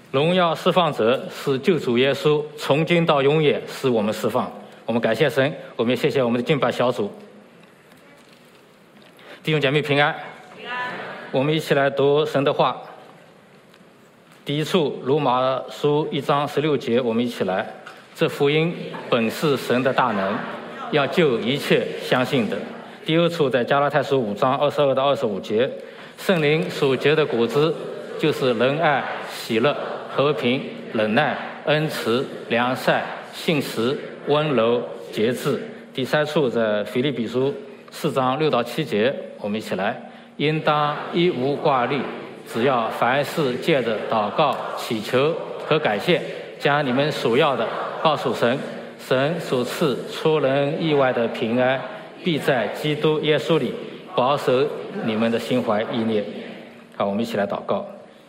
荣耀释放者是救主耶稣，从今到永远使我们释放。我们感谢神，我们也谢谢我们的敬拜小组。弟兄姐妹平安。我们一起来读神的话。第一处罗马书1章16节，我们一起来。这福音本是神的大能，要救一切相信的。第二处在加拉太书5章22到25节，圣灵所结的果子就是仁爱、喜乐、和平、忍耐、恩慈、良善、信实、温柔、节制。第三处在腓立比书4章6到7节，我们一起来。应当一无挂虑，只要凡事借着祷告、祈求和感谢，将你们所要的告诉神，神所赐出人意外的平安，必在基督耶稣里保守你们的心怀意念。好，我们一起来祷告。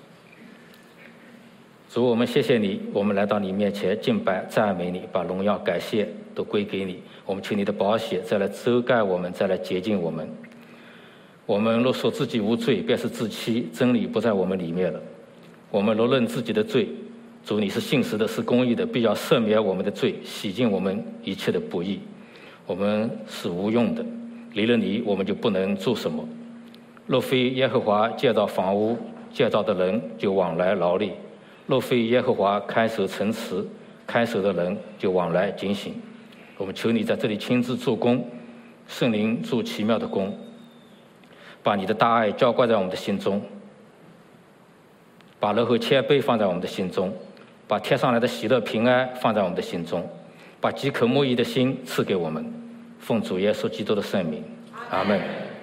主，我们谢谢你，我们来到你面前敬拜赞美你，把荣耀感谢都归给你。我们求你的宝血再来遮盖我们，再来洁净我们。我们若说自己无罪，便是自欺，真理不在我们里面了。我们若认自己的罪，主你是信实的，是公义的，必要赦免我们的罪，洗净我们一切的不义。我们是无用的，离了你，我们就不能做什么。若非耶和华建造房屋，建造的人就往来劳力；若非耶和华看守城池，看守的人就往来警醒。我们求你在这里亲自做工，圣灵做奇妙的工，把你的大爱浇灌在我们的心中，把柔和谦卑放在我们的心中，把天上来的喜乐平安放在我们的心中，把饥渴慕义的心赐给我们。奉主耶稣基督的圣名，阿们。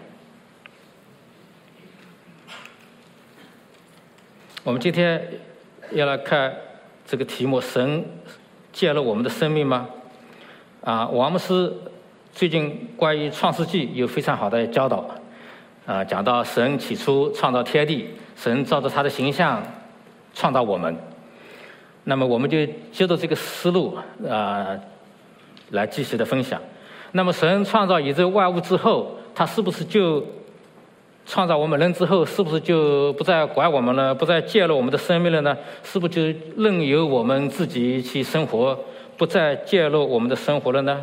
我们今天要来看这个题目：神借了我们的生命吗？王牧师最近关于创世纪有非常好的教导。讲到神起初创造天地，神照着他的形象创造我们。那么我们就接着这个思路来继续的分享。那么神创造宇宙万物之后，他是不是就创造我们人之后，是不是就不再管我们了，不再介入我们的生命了呢？是不是就任由我们自己去生活，不再介入我们的生活了呢？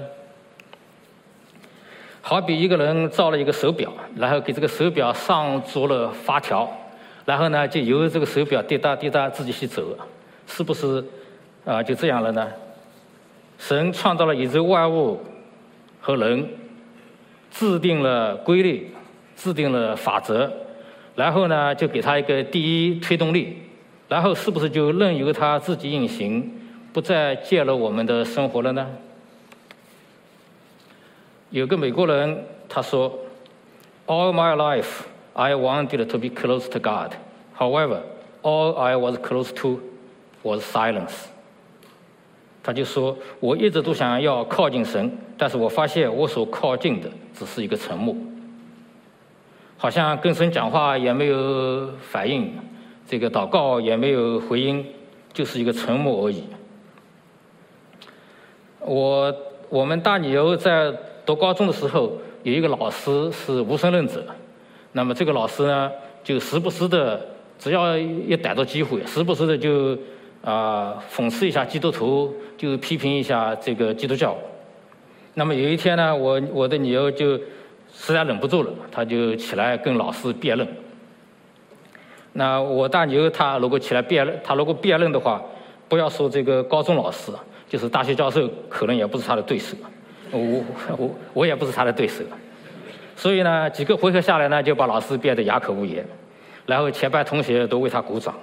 好比一个人造了一个手表，然后给这个手表上着了发条，然后呢就由这个手表滴答滴答自己去走，是不是就这样了呢？神创造了宇宙万物和人，制定了规律，制定了法则，然后呢就给他一个第一推动力，然后是不是就任由他自己运行，不再介入我们的生活了呢？有个美国人他说 ：“All my life, I wanted to be close to God. However, all I was close to was silence.” 他就说：“我一直都想要靠近神，但是我发现我所靠近的只是一个沉默，好像跟神讲话也没有反应，这个祷告也没有回应，就是一个沉默而已。”我们大女儿在读高中的时候，有一个老师是无神论者。那么这个老师呢，就时不时的，只要一逮到机会，时不时的就讽刺一下基督徒，就批评一下这个基督教。那么有一天呢，我的女儿就实在忍不住了，她就起来跟老师辩论。那我大女儿她如果起来辩论，她如果辩论的话，不要说这个高中老师，就是大学教授，可能也不是她的对手。我也不是他的对手，所以呢，几个回合下来呢，就把老师辩得哑口无言，然后全班同学都为他鼓掌。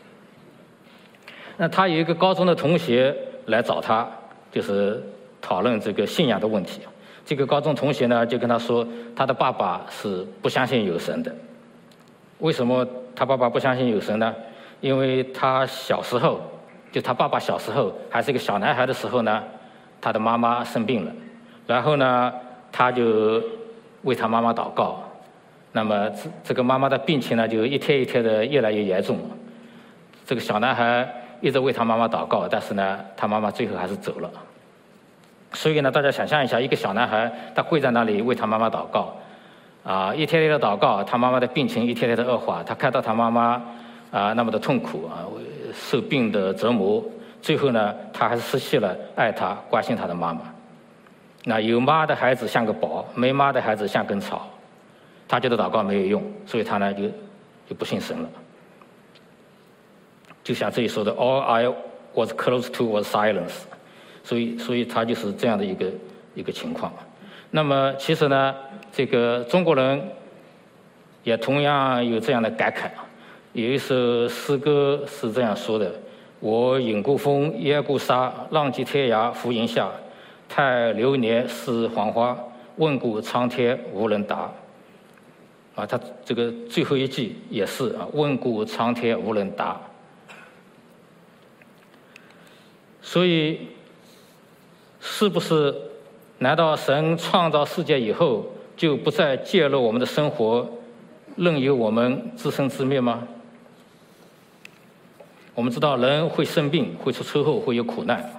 那他有一个高中的同学来找他，就是讨论这个信仰的问题。这个高中同学呢，就跟他说，他的爸爸是不相信有神的。为什么他爸爸不相信有神呢？因为他小时候，就他爸爸小时候还是一个小男孩的时候呢，他的妈妈生病了。然后呢，他就为他妈妈祷告，那么这个妈妈的病情呢，就一天一天的越来越严重。这个小男孩一直为他妈妈祷告，但是呢，他妈妈最后还是走了。所以呢，大家想象一下，一个小男孩他跪在那里为他妈妈祷告，一天天的祷告，他妈妈的病情一天天的恶化，他看到他妈妈那么的痛苦受病的折磨，最后呢，他还是失去了爱他、关心他的妈妈。那有妈的孩子像个宝，没妈的孩子像根草。他觉得祷告没有用，所以他呢就不信神了。就像这里说的 ，All I was close to was silence。所以他就是这样的一个情况。那么其实呢，这个中国人也同样有这样的感慨。有一首诗歌是这样说的：我饮故风，烟故沙，浪迹天涯浮云下。叹流年似黄花，问故苍天无人答。他这个最后一句也是问故苍天无人答。所以，是不是？难道神创造世界以后就不再介入我们的生活，任由我们自生自灭吗？我们知道人会生病，会出车祸，会有苦难。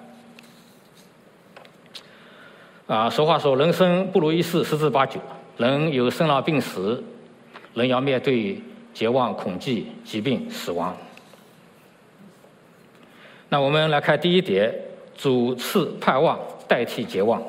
俗话说，人生不如意事十之八九。人有生老病死，人要面对绝望、恐惧、疾病、死亡。那我们来看第一点：主赐盼望代替绝望。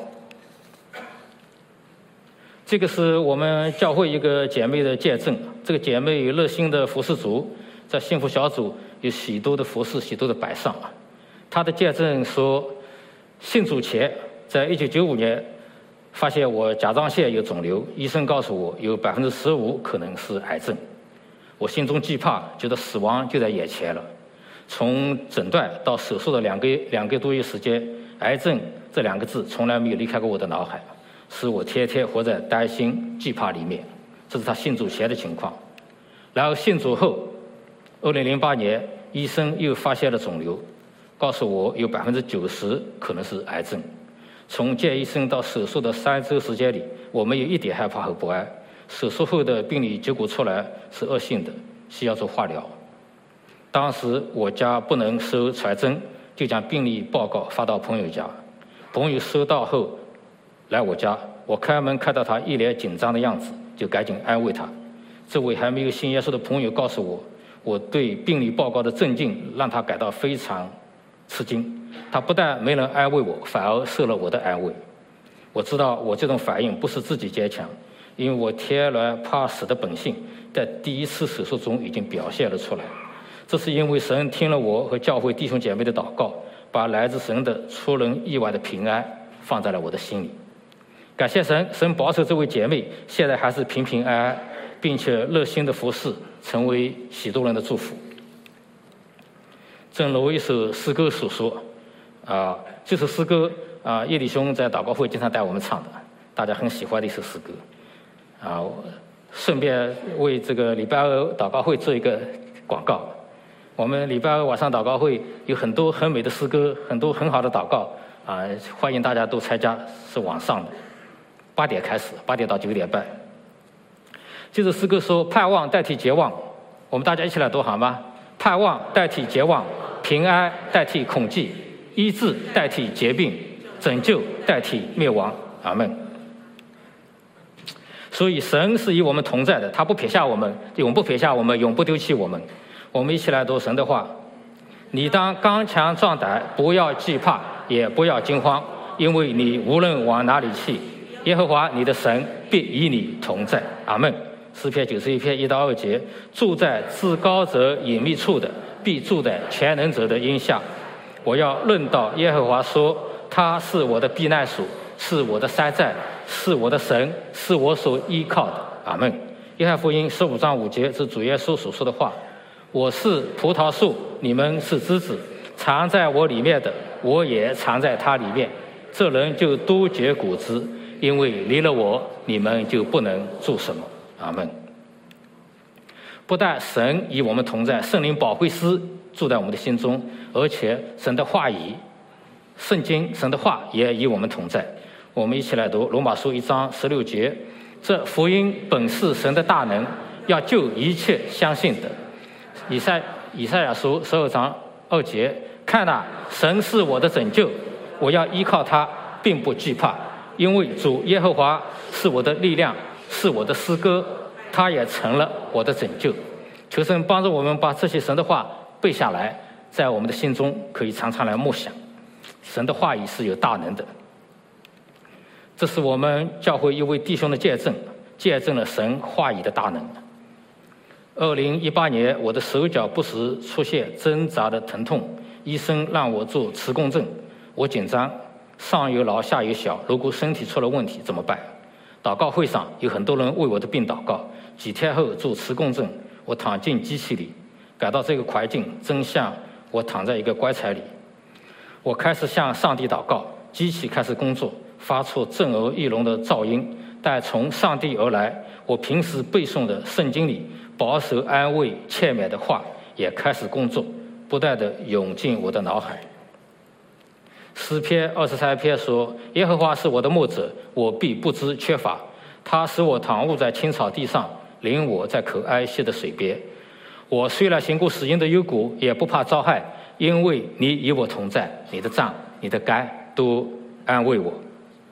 这个是我们教会一个姐妹的见证。这个姐妹有热心的服侍主，在幸福小组有许多的服侍，许多的摆上。她的见证说，信主前，在1995年发现我甲状腺有肿瘤，医生告诉我有15%可能是癌症。我心中惧怕，觉得死亡就在眼前了。从诊断到手术的两个多月时间，癌症这2个字从来没有离开过我的脑海，使我天天活在担心、惧怕里面。这是他信主前的情况。然后信主后，2008年，医生又发现了肿瘤，告诉我有90%可能是癌症。从见医生到手术的3周时间里，我没有一点害怕和不安。手术后的病理结果出来是恶性的，需要做化疗。当时我家不能收传真，就将病历报告发到朋友家。朋友收到后来我家，我开门看到他一脸紧张的样子，就赶紧安慰他。这位还没有信耶稣的朋友告诉我，我对病历报告的镇静让他感到非常吃惊。他不但没能安慰我，反而受了我的安慰。我知道我这种反应不是自己坚强，因为我天然怕死的本性在第一次手术中已经表现了出来。这是因为神听了我和教会弟兄姐妹的祷告，把来自神的出人意外的平安放在了我的心里。感谢神，神保守这位姐妹现在还是平平安安，并且热心的服侍，成为许多人的祝福。正如一首诗歌所说，这首诗歌叶弟兄在祷告会经常带我们唱的，大家很喜欢的一首诗歌。顺便为这个礼拜2祷告会做一个广告。我们礼拜2晚上祷告会有很多很美的诗歌，很多很好的祷告欢迎大家都参加，是晚上的8点开始，8点到9点半。这首诗歌说：盼望代替绝望，我们大家一起来读好吗？盼望代替绝望，平安代替恐惧，医治代替疾病，拯救代替灭亡。阿们。所以神是与我们同在的，他不撇下我们，永不撇下我们，永不丢弃我们。我们一起来读神的话：你当刚强壮胆，不要惧怕，也不要惊慌，因为你无论往哪里去，耶和华你的神必与你同在。阿们。诗篇91篇1到2节：住在至高者隐秘处的，必住在全能者的荫下。我要论到耶和华说，他是我的避难所，是我的山寨，是我的神，是我所依靠的。阿们。约翰福音15章5节是主耶稣所说的话：我是葡萄树，你们是枝子，藏在我里面的，我也藏在他里面。这人就多结果子，因为离了我，你们就不能做什么。阿们。不但神与我们同在，圣灵保惠师住在我们的心中，而且神的话语、圣经、神的话也与我们同在。我们一起来读罗马书1章16节：这福音本是神的大能，要救一切相信的。以赛亚书12章2节：看哪，神是我的拯救，我要依靠他，并不惧怕，因为主耶和华是我的力量，是我的诗歌，他也成了我的拯救。求神帮助我们把这些神的话背下来， 在我们的心中可以常常来默想，神的话语是有大能的。这是我们教会一位弟兄的见证，见证了神话语的大能。2018年，我的手脚不时出现挣扎的疼痛，医生让我做磁共振，我紧张，上有老下有小，如果身体出了问题怎么办？祷告会上有很多人为我的病祷告。几天后做磁共振，我躺进机器里，感到这个环境真像我躺在一个棺材里。我开始向上帝祷告，机器开始工作，发出震耳欲聋的噪音，但从上帝而来，我平时背诵的圣经里保守安慰劝勉的话也开始工作，不断地涌进我的脑海。诗篇23篇说：耶和华是我的牧者，我必不知缺乏。他使我躺卧在青草地上，领我在可安息的水边。我虽然行过死荫的幽谷，也不怕遭害，因为你与我同在，你的杖你的竿都安慰我。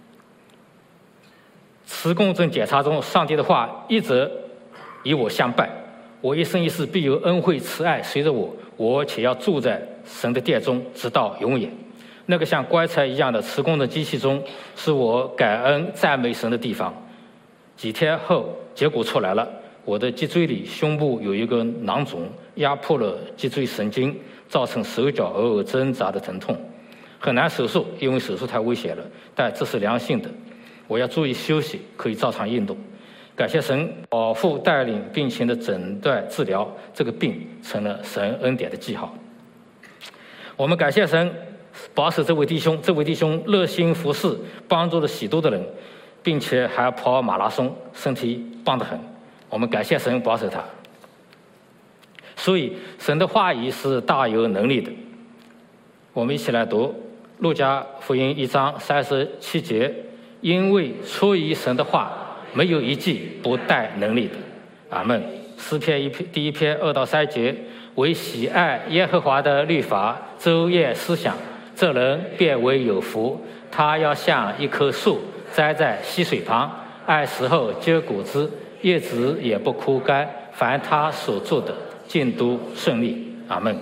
磁共振检查中，上帝的话一直与我相伴，我一生一世必有恩惠慈爱随着我，我且要住在神的殿中直到永远。那个像棺材一样的磁共振机器中，是我感恩赞美神的地方。几天后结果出来了，我的脊椎里胸部有一个囊肿，压迫了脊椎神经，造成手脚偶尔挣扎的疼痛，很难手术，因为手术太危险了，但这是良性的，我要注意休息，可以照常运动。感谢神保护带领病情的诊断治疗，这个病成了神恩典的记号。我们感谢神保守这位弟兄，这位弟兄热心服侍，帮助了许多的人，并且还跑马拉松，身体棒得很。我们感谢神保守他。所以神的话语是大有能力的。我们一起来读路加福音1章37节：因为出于神的话，没有一句不带能力的。阿们。诗篇第1篇2到3节：为喜爱耶和华的律法，昼夜思想，这人便为有福。他要像一棵树栽在溪水旁，按时候结果子，叶子也不枯干，凡他所做的尽都顺利。阿们。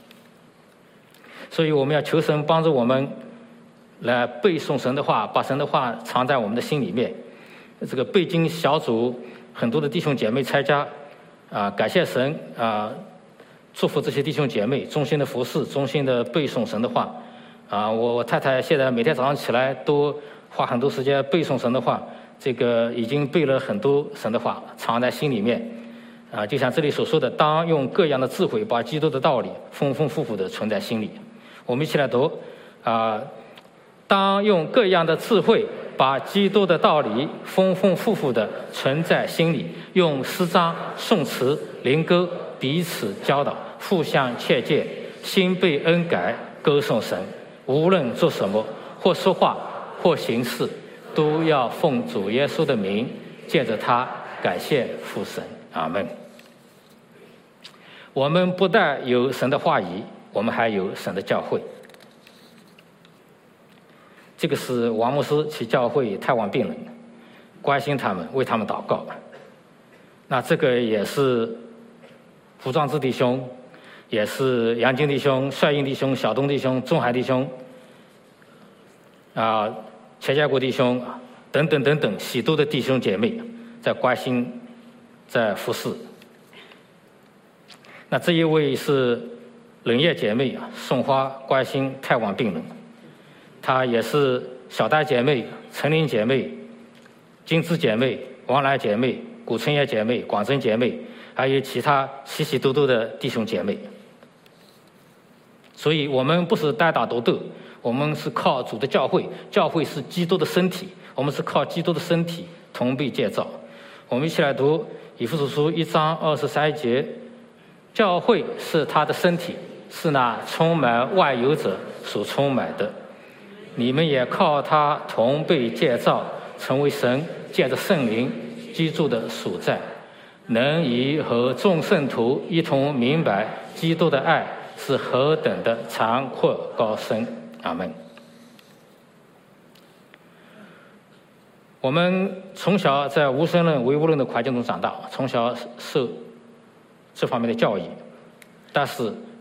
所以我们要求神帮助我们来背诵神的话，把神的话藏在我们的心里面。这个背经小组很多的弟兄姐妹参加，感谢神祝福这些弟兄姐妹忠心的服侍，忠心的背诵神的话。我太太现在每天早上起来都花很多时间背诵神的话，这个已经背了很多神的话，藏在心里面。就像这里所说的，当用各样的智慧把基督的道理丰丰富富的存在心里。我们一起来读，当用各样的智慧把基督的道理丰丰富富的存在心里，用诗章、颂词、灵歌彼此教导，互相劝诫，心被恩改，歌颂神。无论做什么，或说话，或行事，都要奉主耶稣的名，借着他感谢父神。阿们。我们不但有神的话语，我们还有神的教会。这个是王牧师去教会探望病人，关心他们，为他们祷告。那这个也是胡壮志弟兄，也是杨金弟兄、帅英弟兄、小东弟兄、钟海弟兄，钱家国弟兄等等等等，许多的弟兄姐妹在关心，在服侍。那这一位是冷叶姐妹送花关心探望病人，她也是小丹姐妹、陈琳姐妹、金枝姐妹、王兰姐妹、古春叶姐妹、广珍姐妹，还有其他许许多多的弟兄姐妹。所以我们不是单打独斗，我们是靠主的教会，教会是基督的身体，我们是靠基督的身体同被建造。我们一起来读以弗所书1章23节：教会是他的身体，是那充满万有者所充满的。你们也靠他同被建造，成为神借着圣灵居住的所在，能与和众圣徒一同明白基督的爱是何等的长阔高深。阿们。我们从小在无神论唯物论的环境中长大，从小受这方面的教育，但是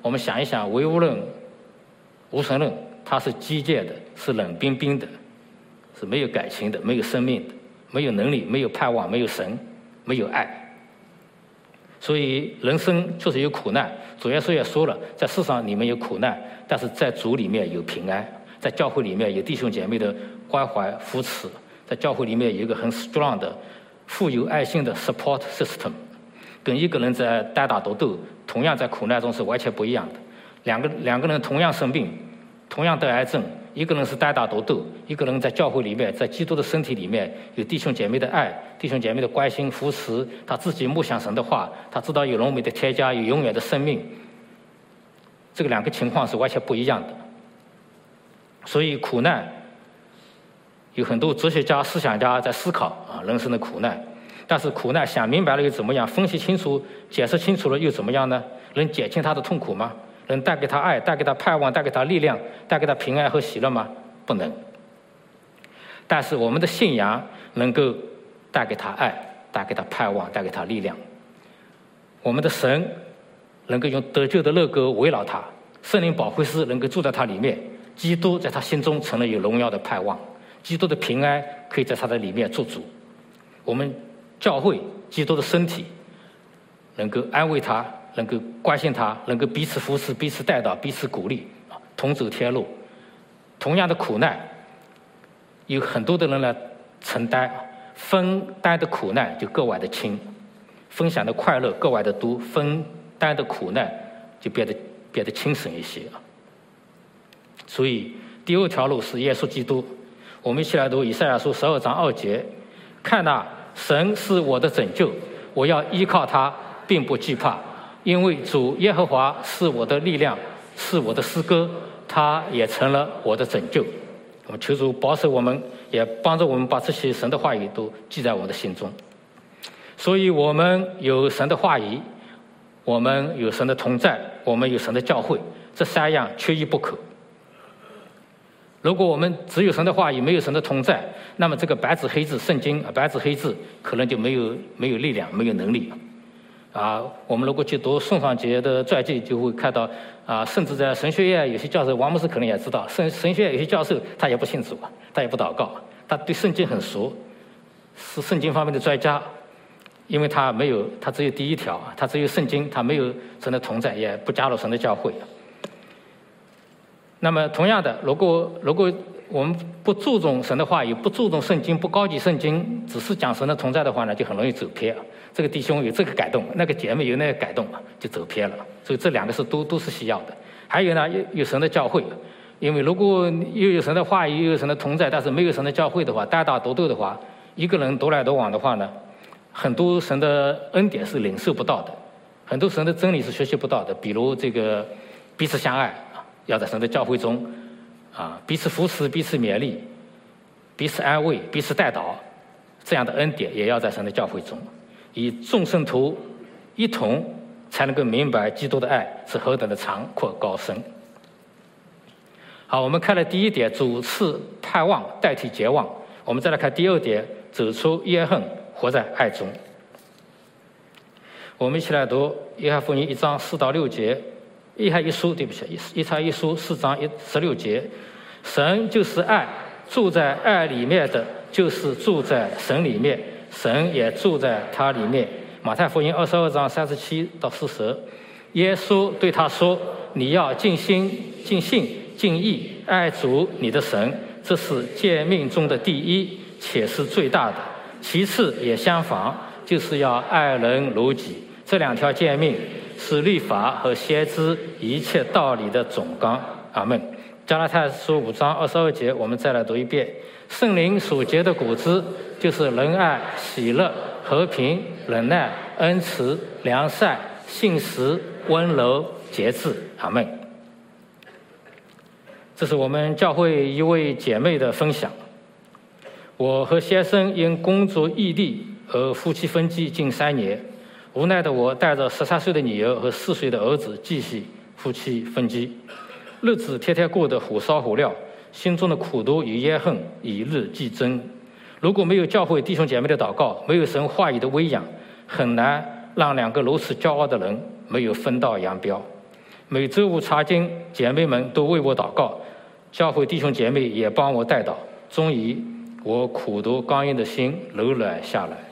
我们想一想，唯物论、无神论，它是机械的，是冷冰冰的，是没有感情的，没有生命的，没有能力，没有盼望，没有神，没有爱。所以人生确实有苦难，主耶稣也说了，在世上你们有苦难，但是在主里面有平安，在教会里面有弟兄姐妹的关怀扶持，在教会里面有一个很 strong 的富有爱心的 support system， 跟一个人在单打独斗，同样在苦难中是完全不一样的。两个人同样生病，同样得癌症，一个人是单打独斗，一个人在教会里面，在基督的身体里面有弟兄姐妹的爱，弟兄姐妹的关心扶持，他自己默想神的话，他知道有荣美的天家，有永远的生命。这个两个情况是完全不一样的。所以苦难有很多哲学家、思想家在思考人生的苦难，但是苦难想明白了又怎么样？分析清楚、解释清楚了又怎么样呢？能减轻他的痛苦吗？能带给他爱，带给他盼望，带给他力量，带给他平安和喜乐吗？不能。但是我们的信仰能够带给他爱，带给他盼望，带给他力量。我们的神能够用得救的乐歌围绕他，圣灵保惠师能够住在他里面，基督在他心中成了有荣耀的盼望，基督的平安可以在他的里面做主。我们教会基督的身体能够安慰他，能够关心他，能够彼此扶持、彼此带导、彼此鼓励，同走天路。同样的苦难，有很多的人来承担，分担的苦难就格外的轻，分享的快乐格外的多，分担的苦难就变得轻省一些。所以第二条路是耶稣基督。我们一起来读以赛亚书12章2节：看哪，神是我的拯救，我要依靠他，并不惧怕，因为主耶和华是我的力量，是我的诗歌，他也成了我的拯救。我们求主保守我们，也帮助我们把这些神的话语都记在我们的心中。所以我们有神的话语，我们有神的同在，我们有神的教会，这三样缺一不可。如果我们只有神的话语，没有神的同在，那么这个白纸黑字圣经白纸黑字可能就没有力量，没有能力。我们如果去读宋尚节的传记，就会看到甚至在神学院有些教授，王牧师可能也知道，神学院有些教授他也不信主，他也不祷告，他对圣经很熟，是圣经方面的专家，因为他只有第一条，他只有圣经，他没有神的同在，也不加入神的教会。那么同样的，如果我们不注重神的话语，不注重圣经，不高举圣经，只是讲神的同在的话呢，就很容易走偏。这个弟兄有这个改动，那个姐妹有那个改动，就走偏了。所以这两个是都是需要的。还有呢，有神的教会，因为如果又有神的话语，又有神的同在，但是没有神的教会的话，单打独斗的话，一个人独来独往的话呢，很多神的恩典是领受不到的，很多神的真理是学习不到的。比如这个彼此相爱，要在神的教会中彼此扶持、彼此勉励、彼此安慰、彼此带导，这样的恩典也要在神的教会中，以众圣徒一同才能够明白基督的爱是何等的长阔高深。好，我们看了第一点，主赐盼望代替绝望。我们再来看第二点，走出怨恨，活在爱中。我们一起来读约翰福音1章4到6节。约翰一书4章16节，神就是爱，住在爱里面的就是住在神里面，神也住在他里面。马太福音22章37到40，耶稣对他说，你要尽心尽性尽意爱主你的神，这是诫命中的第一，且是最大的，其次也相仿，就是要爱人如己。这两条诫命是律法和先知一切道理的总纲。阿们。加拉太书5章22节，我们再来读一遍。圣灵所结的果子，就是仁爱、喜乐、和平、忍耐、恩慈、良善、信实、温柔、节制。阿们。这是我们教会一位姐妹的分享。我和先生因工作异地而夫妻分居近3年，无奈的我带着13岁的女儿和4岁的儿子继续夫妻分居，日子天天过得火烧火燎，心中的苦毒与怨恨与日俱增。如果没有教会弟兄姐妹的祷告，没有神话语的喂养，很难让两个如此骄傲的人没有分道扬镳。 每周五查经，姐妹们都为我祷告，教会弟兄姐妹也帮我代祷。终于，我苦读刚硬的心柔软下来。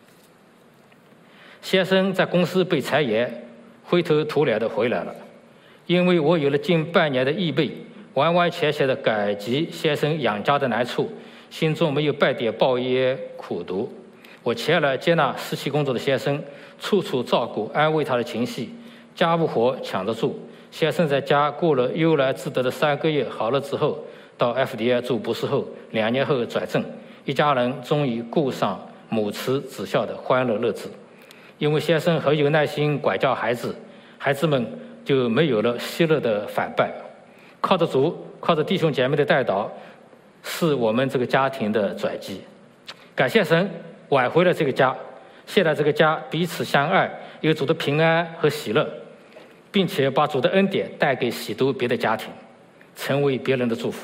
先生在公司被裁员，灰头土脸的回来了。因为我有了近半年的预备，完完全全的感激先生养家的难处，心中没有半点抱怨苦读。我前来接纳失去工作的先生，处处照顾安慰他的情绪，家务活抢得住。先生在家过了悠然自得的3个月，好了之后，到 FDA 做博士后，2年后转正，一家人终于过上母慈子孝的欢乐日子。因为先生很有耐心管教孩子，孩子们就没有了昔日的反叛。靠着主，靠着弟兄姐妹的带导，是我们这个家庭的转机。感谢神挽回了这个家，现在这个家彼此相爱，有主的平安和喜乐，并且把主的恩典带给许多别的家庭，成为别人的祝福。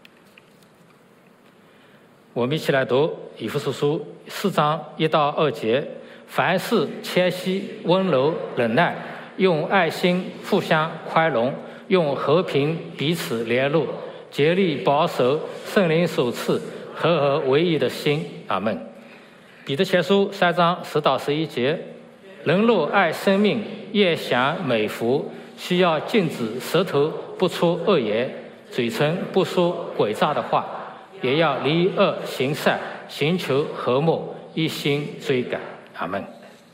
我们一起来读以弗所书4章1到2节：凡事谦虚、温柔、忍耐，用爱心互相宽容，用和平彼此联络，竭力保守圣灵所赐合而为一的心。阿们。彼得前书3章10到11节：人若爱生命，愿享美福，需要禁止舌头不出恶言，嘴唇不说诡诈的话，也要离恶行善，寻求和睦，一心追赶。阿们。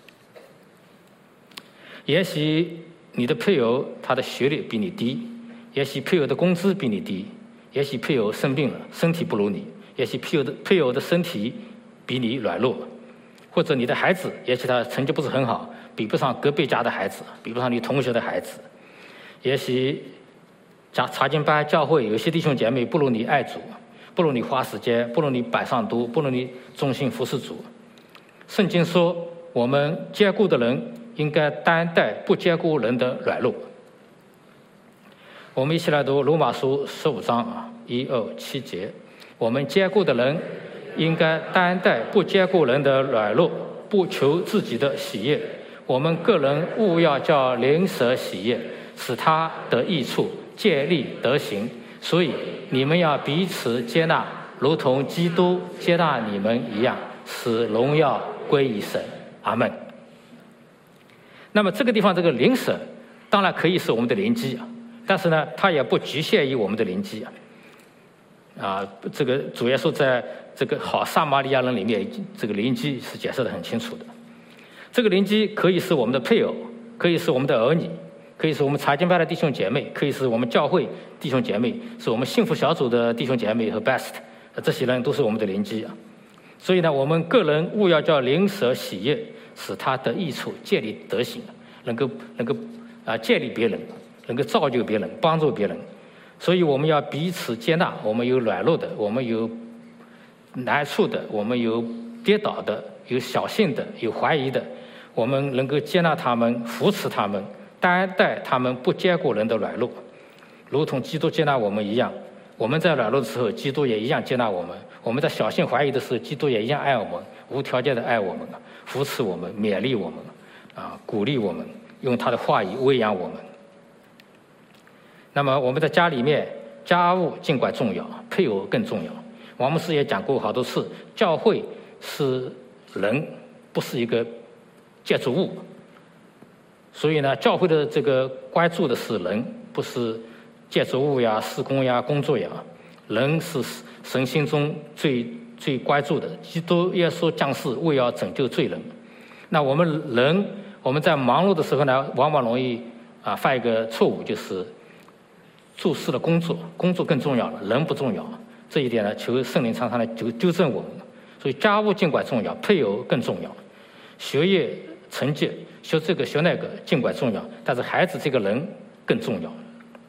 也许你的配偶他的学历比你低，也许配偶的工资比你低，也许配偶生病了，身体不如你，也许配偶的身体比你软弱，或者你的孩子，也许他成绩不是很好，比不上隔壁家的孩子，比不上你同学的孩子，也许查经班教会有些弟兄姐妹不如你爱主，不如你花时间，不如你板上读，不如你忠心服侍主。圣经说，我们坚固的人应该担待不坚固人的软弱。我们一起来读罗马书15章1、2、7节：我们坚固的人应该担待不坚固人的软弱，不求自己的喜悦。我们个人务要叫灵舍喜悦，使他得益处，建立德行。所以你们要彼此接纳，如同基督接纳你们一样，使荣耀归于神。阿们。那么这个地方这个灵舍当然可以是我们的灵机，但是呢，它也不局限于我们的灵机。这个主耶稣在这个好撒玛利亚人里面，这个灵机是解释得很清楚的。这个灵机可以是我们的配偶，可以是我们的儿女，可以是我们查经班的弟兄姐妹，可以是我们教会弟兄姐妹，是我们幸福小组的弟兄姐妹和 best， 这些人都是我们的灵机。所以呢，我们个人务要叫灵舍喜悦，使他得益处，建立德行，能够建立别人，能够造就别人，帮助别人。所以我们要彼此接纳，我们有软弱的，我们有难处的，我们有跌倒的，有小信的，有怀疑的，我们能够接纳他们，扶持他们，担待他们不坚固人的软弱，如同基督接纳我们一样。我们在软弱的时候，基督也一样接纳我们；我们在小信怀疑的时候，基督也一样爱我们，无条件的爱我们，扶持我们，勉励我们，鼓励我们，用他的话语喂养我们。那么我们在家里面，家务尽管重要，配偶更重要。王牧师也讲过好多次，教会是人，不是一个建筑物。所以呢，教会的这个关注的是人，不是建筑物呀、施工呀、工作呀。人是神心中最关注的。基督耶稣降世为要拯救罪人。那我们人，我们在忙碌的时候呢，往往容易犯一个错误，就是注视了工作，工作更重要了，人不重要。这一点呢，求圣灵常常来纠正我们。所以家务尽管重要，配偶更重要。学业成绩学这个学那个尽管重要，但是孩子这个人更重要。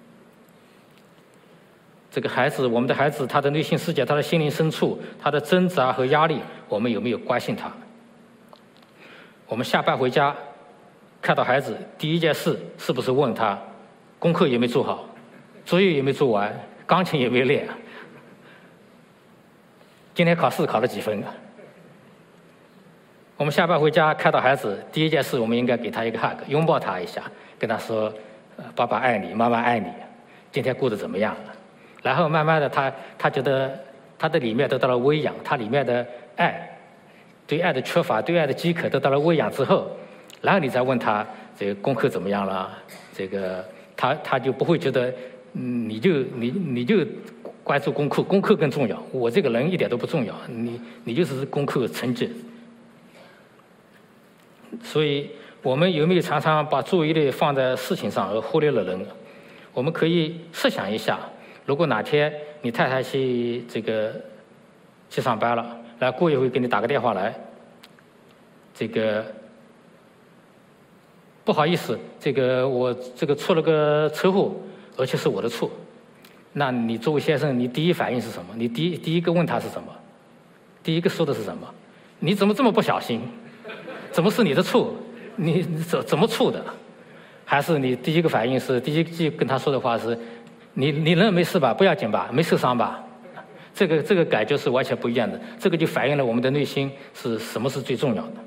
这个孩子，我们的孩子，他的内心世界，他的心灵深处，他的挣扎和压力，我们有没有关心他？我们下班回家看到孩子，第一件事是不是问他功课有没有做好，作业有没有做完，钢琴有没有练，今天考试考了几分？我们下班回家看到孩子，第一件事我们应该给他一个 hug， 拥抱他一下，跟他说爸爸爱你，妈妈爱你，今天过得怎么样？然后慢慢的他觉得他的里面得到了喂养，他里面的爱，对爱的缺乏，对爱的饥渴得到了喂养之后，然后你再问他这个功课怎么样了，这个他就不会觉得你就关注功课，功课更重要，我这个人一点都不重要，你就是功课成绩。所以我们有没有常常把注意力放在事情上而忽略了人？我们可以设想一下，如果哪天你太太去上班了，然后过一会给你打个电话来，不好意思，我出了个车祸，而且是我的错。那你作为先生，你第一反应是什么？你第一个问他是什么？第一个说的是什么？你怎么这么不小心？怎么是你的错？你怎么错的？还是你第一个反应是第一句跟他说的话是，你人没事吧？不要紧吧？没受伤吧？这个感觉是完全不一样的。这个就反映了我们的内心是什么是最重要的。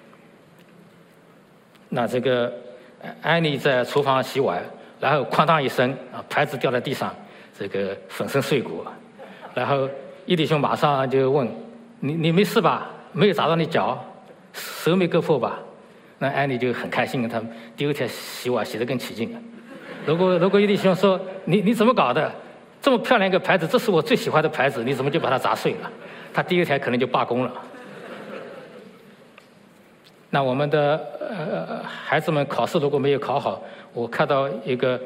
那安妮在厨房洗碗，然后哐当一声盘子掉在地上，粉身碎骨。然后伊迪兄马上就问你没事吧？没有砸到你脚？手没割破吧？那安妮就很开心，他第二天洗碗洗得更起劲。如果伊迪兄说你怎么搞的？这么漂亮一个牌子，这是我最喜欢的牌子，你怎么就把它砸碎了？他第二天可能就罢工了。那我们的孩子们考试如果没有考好，我看到一个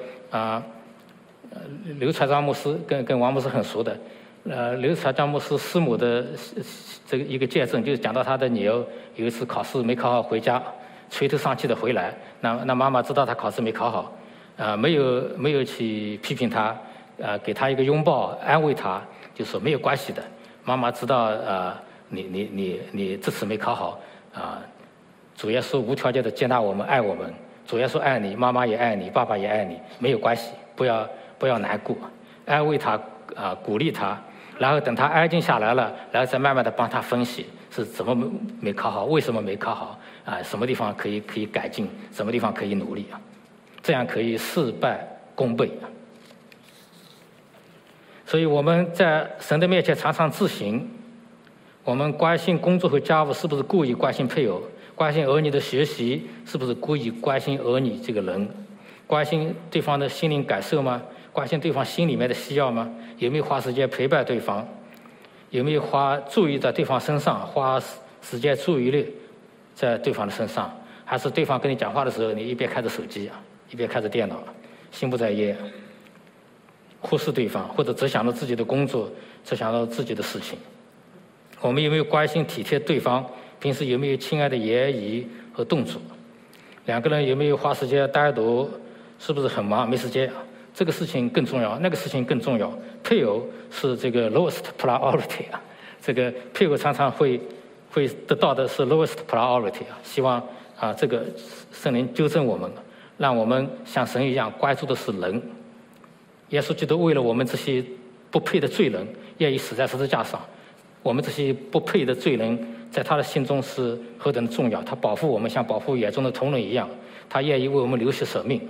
刘传章牧师跟王牧师很熟的，刘传章牧师师母的一个见证，就是讲到他的女儿有一次考试没考好回家，垂头丧气的回来，那妈妈知道他考试没考好，没有去批评他，给他一个拥抱安慰他，就说没有关系的，妈妈知道你这次没考好主耶稣无条件的接纳我们，爱我们，主耶稣爱你，妈妈也爱你，爸爸也爱你，没有关系，不要难过，安慰他鼓励他，然后等他安静下来了，然后再慢慢的帮他分析是怎么没考好，为什么没考好什么地方可以改进，什么地方可以努力这样可以事半功倍所以我们在神的面前常常自省，我们关心工作和家务是不是故意关心配偶，关心儿女的学习是不是故意关心儿女这个人，关心对方的心灵感受吗？关心对方心里面的需要吗？有没有花时间陪伴对方？有没有注意在对方身上，花时间注意力在对方的身上？还是对方跟你讲话的时候，你一边看着手机一边看着电脑，心不在焉，忽视对方，或者只想到自己的工作，只想到自己的事情？我们有没有关心体贴对方？平时有没有亲爱的言语和动作？两个人有没有花时间单独？是不是很忙没时间？这个事情更重要，那个事情更重要。配偶是lowest priority 配偶常常会得到的是 lowest priority 希望这个圣灵纠正我们，让我们像神一样关注的是人。耶稣基督为了我们这些不配的罪人，愿意死在十字架上。我们这些不配的罪人，在他的心中是何等的重要。他保护我们，像保护眼中的瞳人一样，他愿意为我们流血舍命。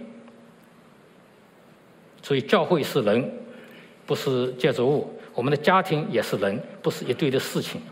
所以教会是人，不是建筑物；我们的家庭也是人，不是一堆的事情。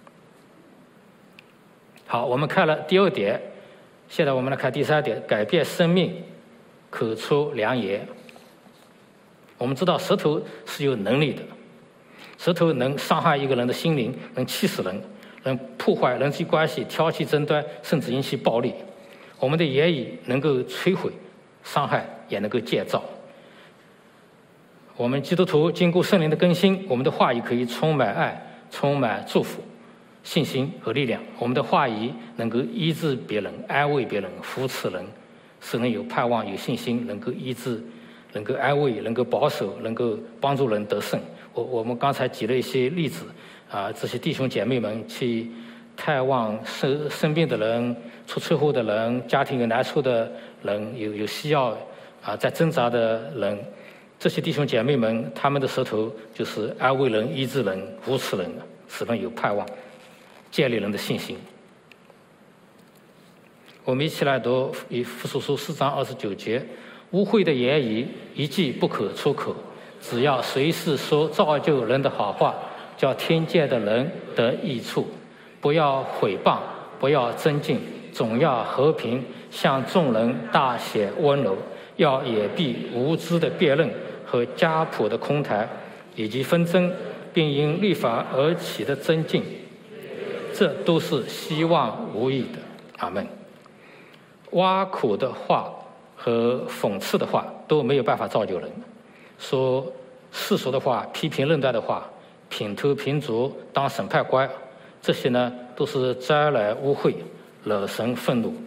好，我们看了第二点，现在我们来看第三点：改变生命，口出良言。我们知道舌头是有能力的，舌头能伤害一个人的心灵，能气死人，能破坏人际关系，挑起争端，甚至引起暴力。我们的言语能够摧毁、伤害，也能够建造。我们基督徒经过圣灵的更新，我们的话语可以充满爱，充满祝福、信心和力量。我们的话语能够医治别人，安慰别人，扶持人，使人有盼望、有信心，能够医治，能够安慰，能够保守，能够帮助人得胜。我们刚才举了一些例子这些弟兄姐妹们去探望生病的人、出车祸的人、家庭有难处的人、有需要在挣扎的人，这些弟兄姐妹们，他们的舌头就是安慰人、医治人、扶持人，使人有盼望，建立人的信心。我们一起来读以弗所书4章29节， 污秽的言语一句不可出口，只要随时说造就人的好话，叫听见的人得益处。不要毁谤，不要争竞，总要和平，向众人大显温柔。要掩蔽无知的辩论和家谱的空谈，以及纷争，并因律法而起的争竞，这都是希望无益的。阿们。挖苦的话和讽刺的话都没有办法造就人，说世俗的话、批评论断的话、品头品足、当审判官，这些呢都是摘来污秽，惹神愤怒，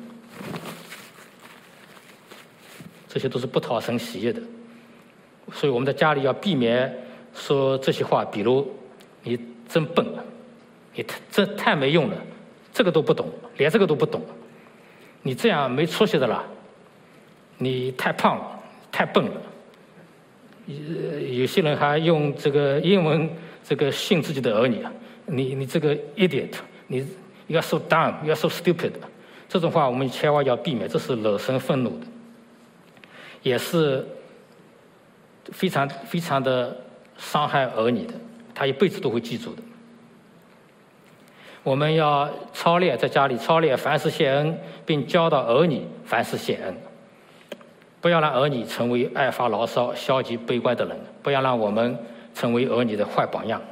这些都是不讨神喜悦的。所以我们在家里要避免说这些话，比如你真笨，你真太没用了，这个都不懂，连这个都不懂，你这样没出息的了，你太胖了，太笨了。有些人还用这个英文这个训自己的儿女，你这个 idiot， 你 you are so dumb， you are so stupid， 这种话我们千万要避免，这是惹神愤怒的，也是非常的伤害儿女的，他一辈子都会记住的。我们要操练，在家里操练凡事谢恩，并教导儿女凡事谢恩，不要让儿女成为爱发牢骚、消极悲观的人，不要让我们成为儿女的坏榜样。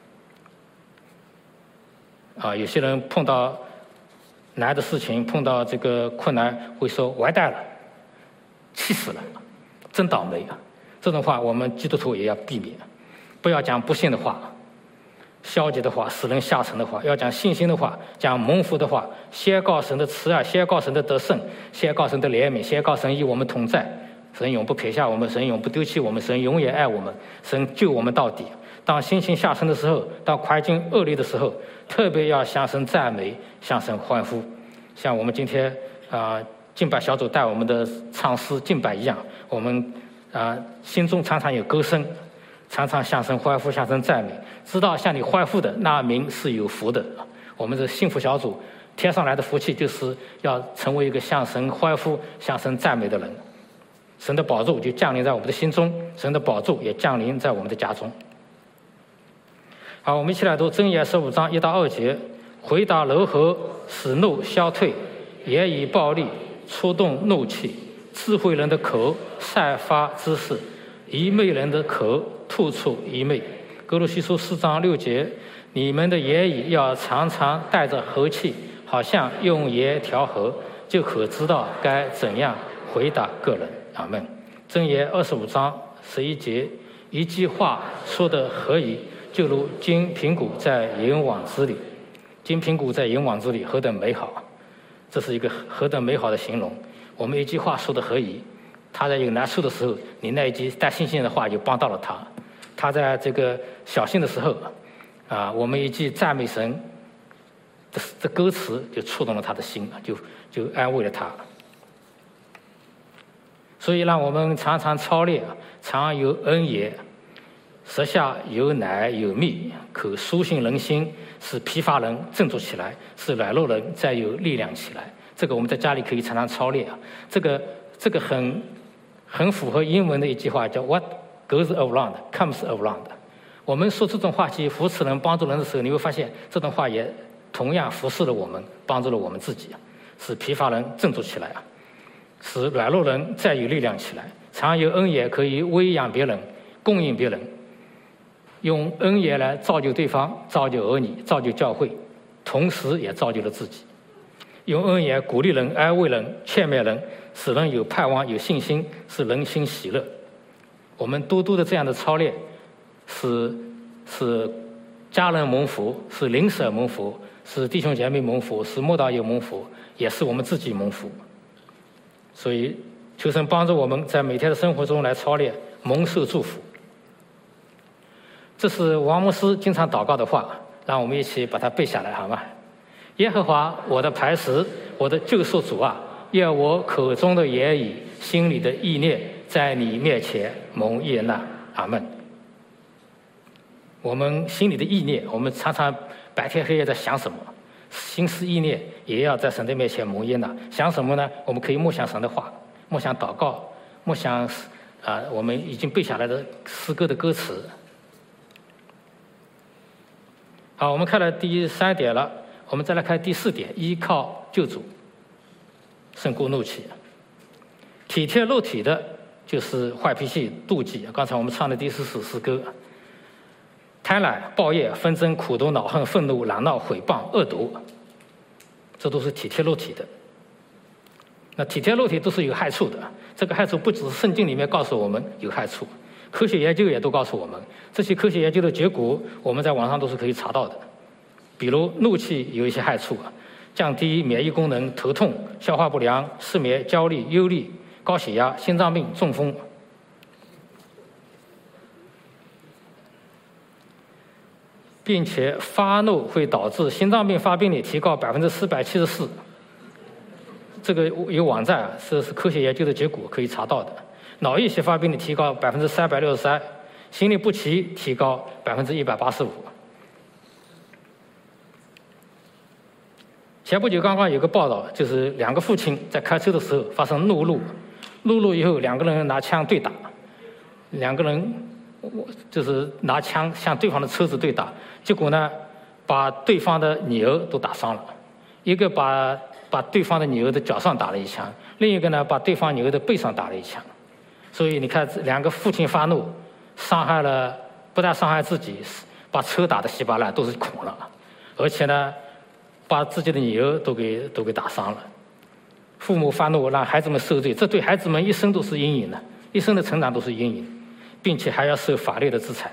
有些人碰到难的事情，碰到这个困难，会说完蛋了，气死了，真倒霉啊！这种话我们基督徒也要避免，不要讲不幸的话、消极的话、使人下沉的话，要讲信心的话，讲蒙福的话，先告神的慈爱，先告神的得胜，先告神的怜悯，先告神与我们同在，神永不撇下我们，神永不丢弃我们，神永远爱我们，神救我们到底。当心情下沉的时候，当环境恶劣的时候，特别要向神赞美，向神欢呼。像我们今天敬拜小组带我们的唱诗敬拜一样，我们心中常常有歌声，常常向神欢呼，向神赞美，知道向你欢呼的那名是有福的。我们的幸福小组天上来的福气，就是要成为一个向神欢呼、向神赞美的人。神的宝座就降临在我们的心中，神的宝座也降临在我们的家中。好，我们一起来读箴言15章1到2节。回答柔和，使怒消退；言语暴力，触动怒气。智慧人的口散发知识，愚昧人的口吐出愚昧。哥罗西书4章6节。你们的言语要常常带着和气，好像用盐调和，就可知道该怎样回答个人。阿们。箴言25章11节。一句话说的合宜，就如金苹果在银网子里。金苹果在银网子里，何等美好！这是一个何等美好的形容。我们一句话说的合宜，他在有难处的时候，你那一句带信心的话就帮到了他；他在这个小心的时候，我们一句赞美神的歌词就触动了他的心，就安慰了他。所以让我们常常操练，常有恩言，舌下有奶有蜜，可苏醒人心，使疲乏人振作起来，使软弱人再有力量起来。这个我们在家里可以常常操练。这个很符合英文的一句话，叫 What goes around comes around。我们说这种话去扶持人、帮助人的时候，你会发现这种话也同样服侍了我们，帮助了我们自己，使疲乏人振作起来，使软弱人再有力量起来。常有恩言可以喂养别人，供应别人，用恩言来造就对方，造就儿女，造就教会，同时也造就了自己。用恩言鼓励人、安慰人、劝勉人，使人有盼望、有信心，使人心喜乐。我们多多的这样的操练，使家人蒙福，使邻舍蒙福，使弟兄姐妹蒙福，使慕道友蒙福，也是我们自己蒙福。所以求神帮助我们在每天的生活中来操练，蒙受祝福。这是王牧师经常祷告的话，让我们一起把它背下来好吗？耶和华我的磐石，我的救赎主啊，愿我口中的言语，心里的意念，在你面前蒙悦纳。阿们。我们心里的意念，我们常常白天黑夜在想什么，心思意念也要在神的面前蒙悦纳。想什么呢？我们可以默想神的话，默想祷告， 默想我们已经背下来的诗歌的歌词。好，我们看了第3点了，我们再来看第4点，依靠救主，胜过怒气。体贴肉体的就是坏脾气、妒忌，刚才我们唱的第4首诗歌。贪婪、暴业、纷争、苦毒、恼恨、愤怒、嚷闹、毁谤、恶毒，这都是体贴肉体的。那体贴肉体都是有害处的，这个害处不只是圣经里面告诉我们有害处，科学研究也都告诉我们，这些科学研究的结果我们在网上都是可以查到的。比如怒气有一些害处，降低免疫功能、头痛、消化不良、失眠、焦虑、忧虑、高血压、心脏病、中风。并且发怒会导致心脏病发病率提高474%，这个有网站，这是科学研究的结果，可以查到的。脑溢血发病率提高363%，心律不齐提高185%。前不久刚刚有个报道，就是2个父亲在开车的时候发生怒路以后，2个人拿枪对打，2个人就是拿枪向对方的车子对打，结果呢，把对方的女儿都打伤了。一个把对方的女儿的脚上打了1枪，另一个呢把对方女儿的背上打了1枪。所以你看，2个父亲发怒，伤害了，不但伤害自己，把车打得稀巴烂，都是孔了，而且呢，把自己的女儿都给打伤了。父母发怒让孩子们受罪，这对孩子们一生都是阴影的，一生的成长都是阴影，并且还要受法律的制裁。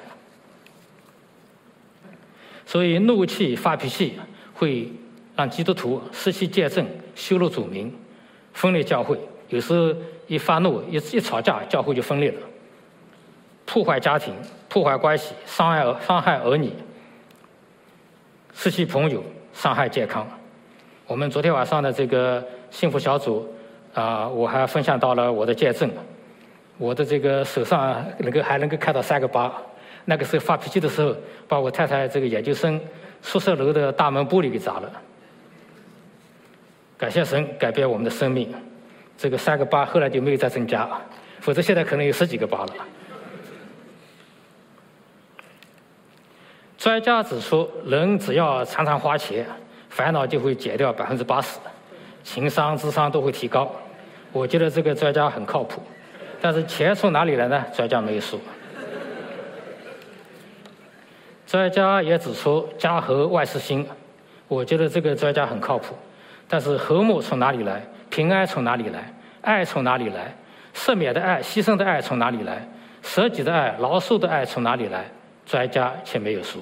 所以怒气发脾气会让基督徒失去见证，羞辱主名，分裂教会。有时候一发怒一吵架，教会就分裂了，破坏家庭，破坏关系，伤害儿女，失去朋友，伤害健康。我们昨天晚上的这个幸福小组我还分享到了我的见证，我的这个手上还能够看到3个疤。那个时候发脾气的时候，把我太太这个研究生宿舍楼的大门玻璃给砸了。感谢神改变我们的生命，这个3个疤后来就没有再增加，否则现在可能有10几个疤了。专家指出，人只要常常花钱，烦恼就会减掉80%，情商、智商都会提高。我觉得这个专家很靠谱，但是钱从哪里来呢？专家没有说。专家也指出家和万事兴，我觉得这个专家很靠谱，但是和睦从哪里来？平安从哪里来？爱从哪里来？赦免的爱、牺牲的爱从哪里来？舍己的爱、饶恕的爱从哪里来？专家却没有说。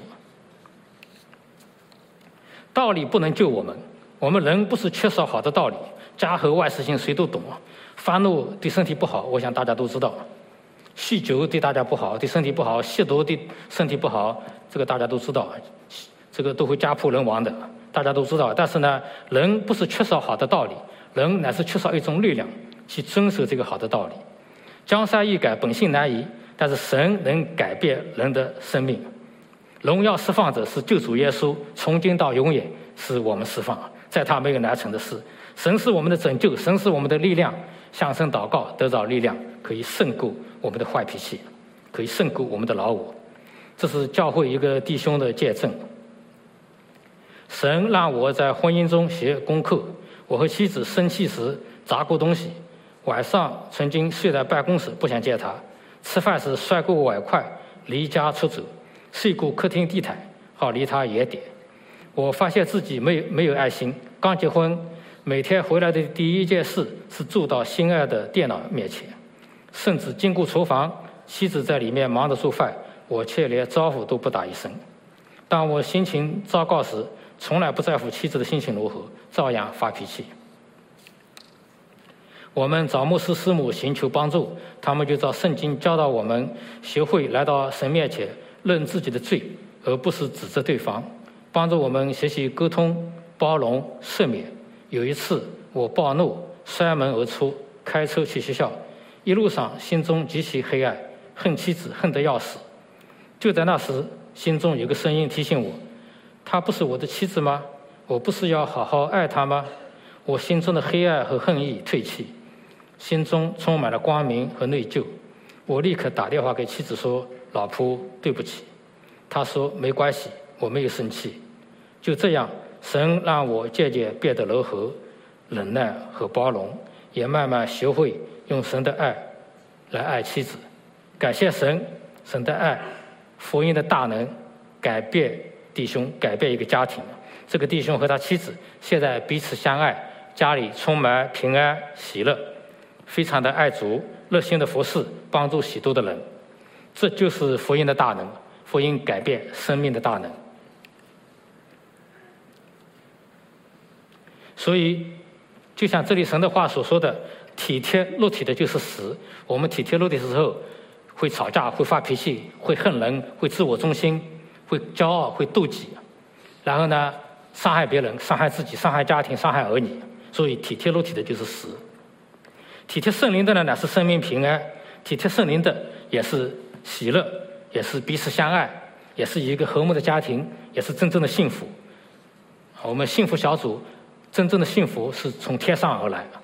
道理不能救我们，我们人不是缺少好的道理，家和万事兴谁都懂。发怒对身体不好，我想大家都知道。酗酒对大家不好，对身体不好；吸毒对身体不好，这个大家都知道，这个都会家破人亡的，大家都知道。但是呢，人不是缺少好的道理，人乃是缺少一种力量去遵守这个好的道理。江山易改，本性难移，但是神能改变人的生命。荣耀释放者是救主耶稣，从今到永远是我们释放，在他没有难成的事。神是我们的拯救，神是我们的力量，向神祷告得到力量，可以胜过我们的坏脾气，可以胜过我们的老我。这是教会一个弟兄的见证。神让我在婚姻中学功课，我和妻子生气时砸过东西，晚上曾经睡在办公室不想见他，吃饭时摔过碗筷，离家出走，睡过客厅地毯，好离他远点。我发现自己没有爱心，刚结婚，每天回来的第一件事是坐到心爱的电脑面前，甚至经过厨房，妻子在里面忙着做饭，我却连招呼都不打一声。当我心情糟糕时，从来不在乎妻子的心情如何，照样发脾气。我们找牧师师母寻求帮助，他们就照圣经教导我们，学会来到神面前认自己的罪，而不是指责对方，帮助我们学习沟通、包容、赦免。有一次我暴怒，摔门而出，开车去学校，一路上心中极其黑暗，恨妻子恨得要死。就在那时，心中有个声音提醒我，她不是我的妻子吗？我不是要好好爱她吗？我心中的黑暗和恨意退去， 心中充满了光明和内疚。我立刻打电话给妻子说：“老婆，对不起。”她说：“没关系，我没有生气。”就这样，神让我渐渐变得柔和、忍耐和包容，也慢慢学会用神的爱来爱妻子。感谢神，神的爱，福音的大能，改变弟兄，改变一个家庭。这个弟兄和他妻子现在彼此相爱，家里充满平安喜乐，非常的爱主，热心的服侍，帮助许多的人。这就是福音的大能，福音改变生命的大能。所以就像这里神的话所说的，体贴肉体的就是死。我们体贴肉体的时候会吵架，会发脾气，会恨人，会自我中心，会骄傲，会妒忌，然后呢伤害别人，伤害自己，伤害家庭，伤害儿女。所以体贴肉体的就是死。体贴圣灵的呢是生命平安，体贴圣灵的也是喜乐，也是彼此相爱，也是一个和睦的家庭，也是真正的幸福。我们幸福小组真正的幸福是从天上而来。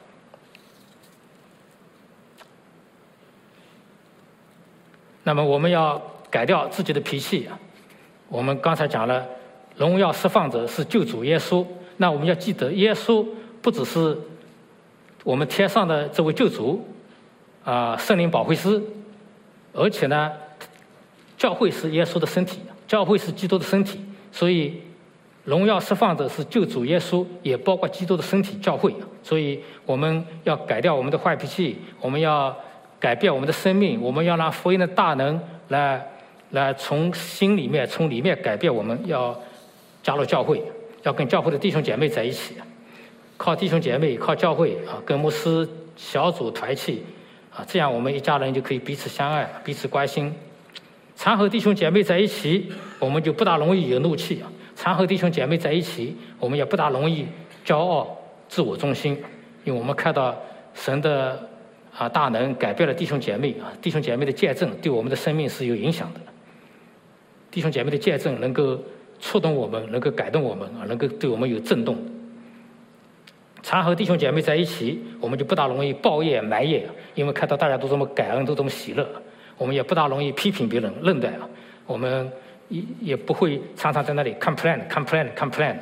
那么我们要改掉自己的脾气。我们刚才讲了，荣耀释放者是救主耶稣。那我们要记得，耶稣不只是我们天上的这位救主圣灵保惠师，而且呢，教会是耶稣的身体，教会是基督的身体。所以荣耀释放者是救主耶稣，也包括基督的身体教会。所以我们要改掉我们的坏脾气，我们要改变我们的生命，我们要让福音的大能来从心里面，从里面改变我们。要加入教会，要跟教会的弟兄姐妹在一起，靠弟兄姐妹，靠教会跟牧师小组团契这样我们一家人就可以彼此相爱，彼此关心。常和弟兄姐妹在一起，我们就不大容易有怒气。常和弟兄姐妹在一起，我们也不大容易骄傲、自我中心，因为我们看到神的大能改变了弟兄姐妹弟兄姐妹的见证对我们的生命是有影响的。弟兄姐妹的见证能够触动我们，能够感动我们能够对我们有震动。常和弟兄姐妹在一起，我们就不大容易抱怨埋怨，因为看到大家都这么感恩，都这么喜乐，我们也不大容易批评别人论断，我们也不会常常在那里 complain。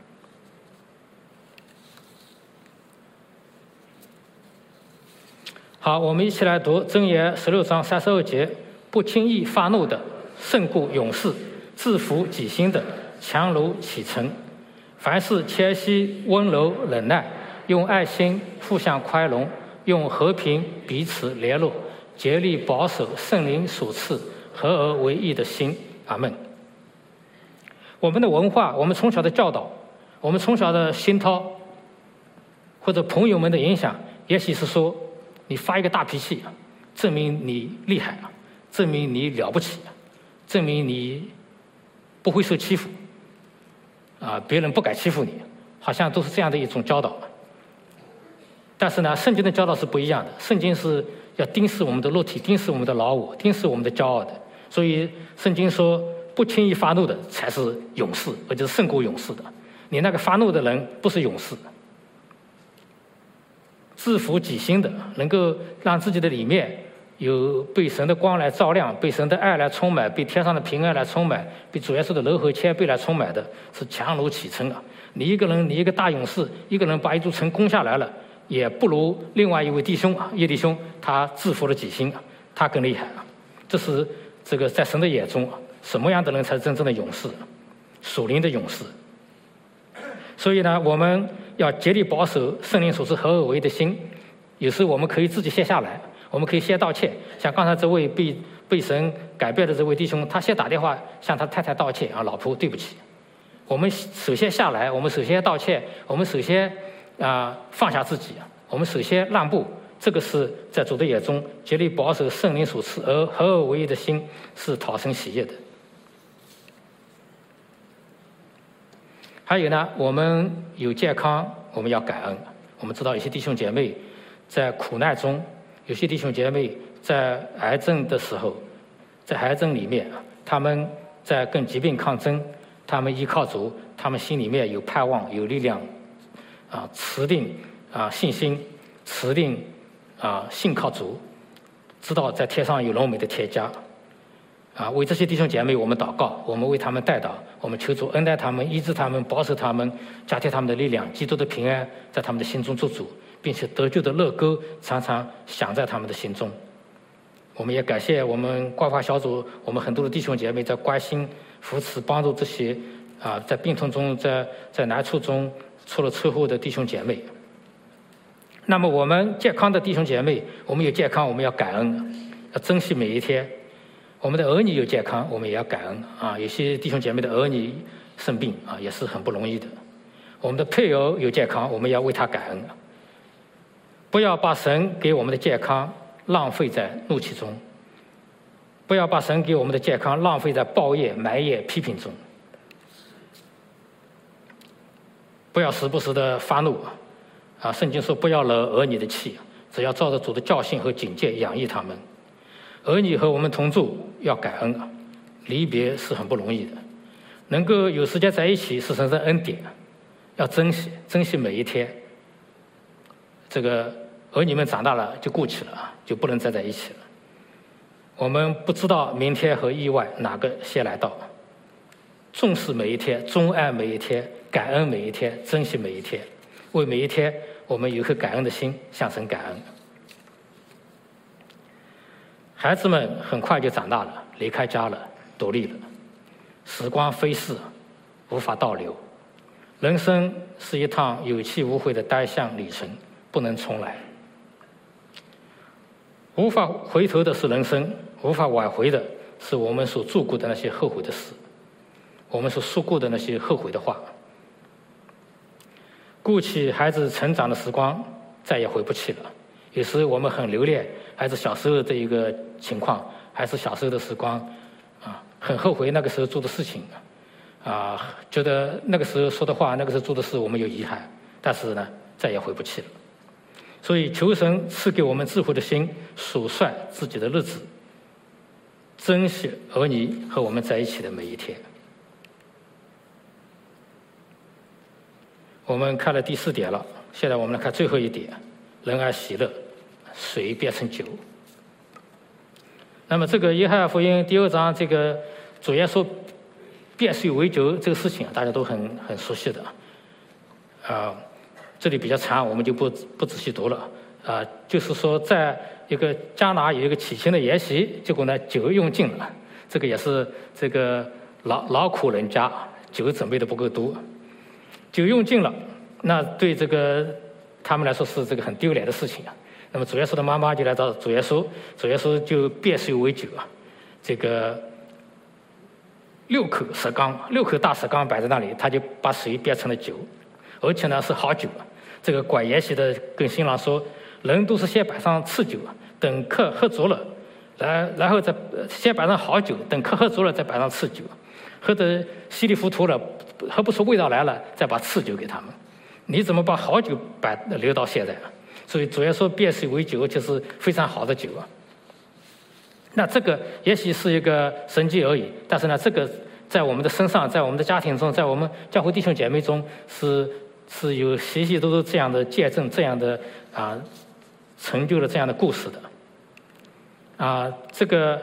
好，我们一起来读箴言16章32节：不轻易发怒的胜过勇士，制服己心的强如启程。凡事谦虚温柔忍耐，用爱心互相宽容，用和平彼此联络，竭力保守圣灵所赐合而为一的心。阿们。我们的文化，我们从小的教导，我们从小的熏陶，或者朋友们的影响，也许是说你发一个大脾气证明你厉害证明你了不起证明你不会受欺负别人不敢欺负你，好像都是这样的一种教导。但是呢，圣经的教导是不一样的。圣经是要钉死我们的肉体，钉死我们的老我，钉死我们的骄傲的。所以圣经说，不轻易发怒的才是勇士，而且是胜过勇士的。你那个发怒的人不是勇士。制服己心的，能够让自己的里面有被神的光来照亮，被神的爱来充满，被天上的平安来充满，被主耶稣的柔和谦卑来充满的，是强如启程你一个人，你一个大勇士，一个人把一座城攻下来了，也不如另外一位弟兄叶弟兄，他制服了己心他更厉害这是这个在神的眼中什么样的人才是真正的勇士？属灵的勇士。所以呢，我们要竭力保守圣灵所赐合而为一的心。有时候我们可以自己先下来，我们可以先道歉。像刚才这位被神改变的这位弟兄，他先打电话向他太太道歉老婆对不起。我们首先下来，我们首先道歉，我们首先放下自己，我们首先让步。这个是在主的眼中竭力保守圣灵所赐而合而为一的心，是讨神喜悦的。还有呢，我们有健康，我们要感恩。我们知道有些弟兄姐妹在苦难中，有些弟兄姐妹在癌症的时候，在癌症里面，他们在跟疾病抗争，他们依靠主，他们心里面有盼望，有力量持定信心，持定信靠主，知道在天上有荣美的天家。为这些弟兄姐妹我们祷告，我们为他们代祷，我们求主恩待他们，医治他们，保守他们，加添他们的力量，基督的平安在他们的心中做主，并且得救的乐歌常常响在他们的心中。我们也感谢我们关怀小组，我们很多的弟兄姐妹在关心、扶持、帮助这些在病痛中、在难处中出了车祸的弟兄姐妹。那么我们健康的弟兄姐妹，我们有健康，我们要感恩，要珍惜每一天。我们的儿女有健康，我们也要感恩有些弟兄姐妹的儿女生病也是很不容易的。我们的配偶有健康，我们要为他感恩。不要把神给我们的健康浪费在怒气中，不要把神给我们的健康浪费在抱怨、埋怨、批评中。不要时不时的发怒圣经说不要惹儿女的气，只要照着主的教训和警戒养育他们。儿女和我们同住要感恩离别是很不容易的，能够有时间在一起是神的恩典，要珍惜每一天。这个儿女们长大了就过去了就不能再在一起了。我们不知道明天和意外哪个先来到，重视每一天，钟爱每一天，感恩每一天，珍惜每一天，为每一天我们有颗感恩的心，向神感恩。孩子们很快就长大了，离开家了，独立了。时光飞逝，无法倒流。人生是一趟有去无回的单向旅程，不能重来。无法回头的是人生，无法挽回的是我们所做过的那些后悔的事，我们所说过的那些后悔的话。过去孩子成长的时光再也回不去了。有时我们很留恋孩子小时候的一个情况，孩子小时候的时光很后悔那个时候做的事情觉得那个时候说的话，那个时候做的事我们有遗憾，但是呢再也回不去了。所以求神赐给我们智慧的心，数算自己的日子，珍惜儿女和我们在一起的每一天。我们看了第4点了，现在我们来看最后一点，仁爱喜乐，水变成酒。那么这个约翰福音第2章，这个主耶稣变水为酒这个事情大家都很熟悉的这里比较长，我们就不仔细读了就是说在一个迦拿有一个喜庆的宴席，结果呢酒用尽了，这个也是这个劳苦人家，酒准备的不够多，酒用尽了，那对这个他们来说是这个很丢脸的事情那么主耶稣的妈妈就来找主耶稣，主耶稣就变水为酒这个6口大石缸摆在那里，他就把水变成了酒，而且呢是好酒这个管筵席的跟新郎说，人都是先摆上次酒等客喝足了，然后再先摆上好酒，等客喝足了再摆上次酒，喝得稀里糊涂了，喝不出味道来了，再把次酒给他们。你怎么把好酒留到现在所以主耶稣变水为酒，就是非常好的酒那这个也许是一个神迹而已，但是呢这个在我们的身上，在我们的家庭中，在我们教会弟兄姐妹中是有许许多多这样的见证，这样的成就了这样的故事的这个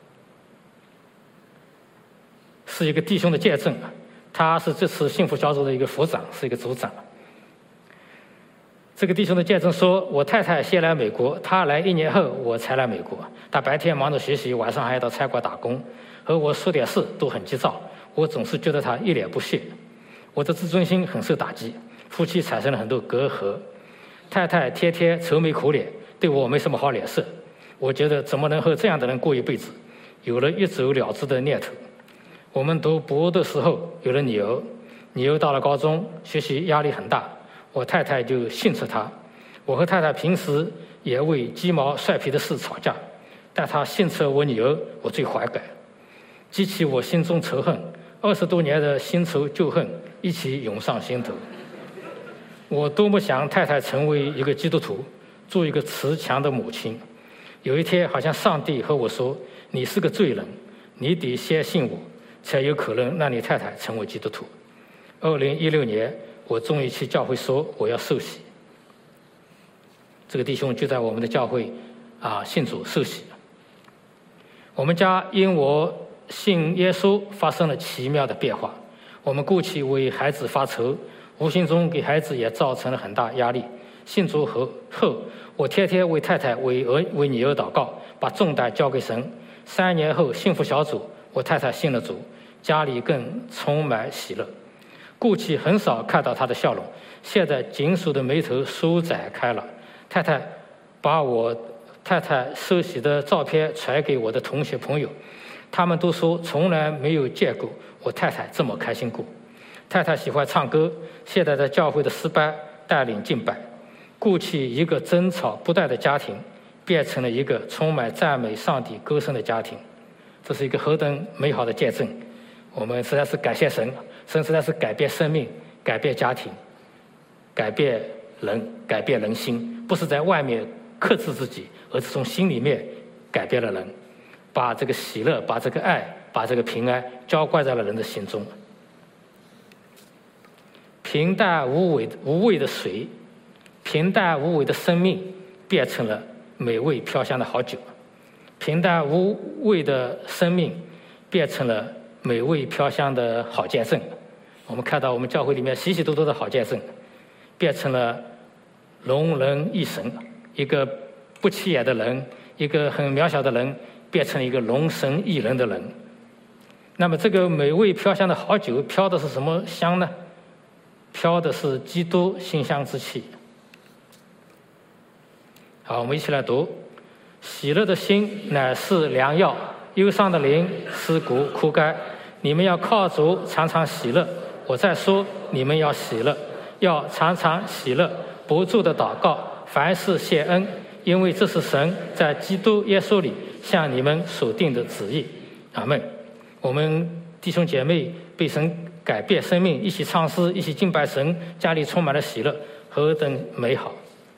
是一个弟兄的见证他是这次幸福小组的一个副长，是一个组长。这个弟兄的见证说，我太太先来美国，她来1年后我才来美国，她白天忙着学习，晚上还要到餐馆打工，和我说点事都很急躁，我总是觉得她一脸不屑，我的自尊心很受打击，夫妻产生了很多隔阂。太太天天愁眉苦脸，对我没什么好脸色，我觉得怎么能和这样的人过一辈子，有了一走了之的念头。我们读博的时候有了女儿到了高中，学习压力很大，我太太就训斥她。我和太太平时也为鸡毛蒜皮的事吵架，但她训斥我女儿，我最怀感，激起我心中仇恨，20多年的新仇旧恨一起涌上心头。我多么想太太成为一个基督徒，做一个慈祥的母亲。有一天好像上帝和我说，你是个罪人，你得先信我，才有可能让你太太成为基督徒。2016年我终于去教会说我要受洗。 这个弟兄就在我们的教会信主受洗。我们家因我信耶稣发生了奇妙的变化，我们顾其为孩子发愁，无形中给孩子也造成了很大压力。信主后，我天天为太太为女儿祷告，把重担交给神。3年后幸福小组，我太太信了主，家里更充满喜乐。顾其很少看到她的笑容，现在紧锁的眉头舒展开了。太太把我太太受洗的照片传给我的同学朋友，他们都说从来没有见过我太太这么开心过。太太喜欢唱歌，现在在教会的诗班带领敬拜。顾其一个争吵不断的家庭，变成了一个充满赞美上帝歌声的家庭。这是一个何等美好的见证！我们实在是感谢神，神实在是改变生命，改变家庭，改变人，改变人心，不是在外面克制自己，而是从心里面改变了人，把这个喜乐，把这个爱，把这个平安浇灌在了人的心中。平淡无味的水，平淡无味的生命变成了美味飘香的好酒，平淡无味的生命变成了美味飘香的好见证。我们看到我们教会里面许许多多的好见证，变成了容人一神，一个不起眼的人，一个很渺小的人，变成了一个容神一人的人。那么这个美味飘香的好酒飘的是什么香呢？飘的是基督馨香之气。好，我们一起来读：喜乐的心乃是良药，忧伤的灵使骨枯干。你们要靠主常常喜乐。我再说，你们要喜乐，要常常喜乐，不住的祷告，凡事谢恩，因为这是神在基督耶稣里向你们所定的旨意。阿们。我们弟兄姐妹被神改变生命，一起唱诗，一起敬拜神，家里充满了喜乐，何等美好！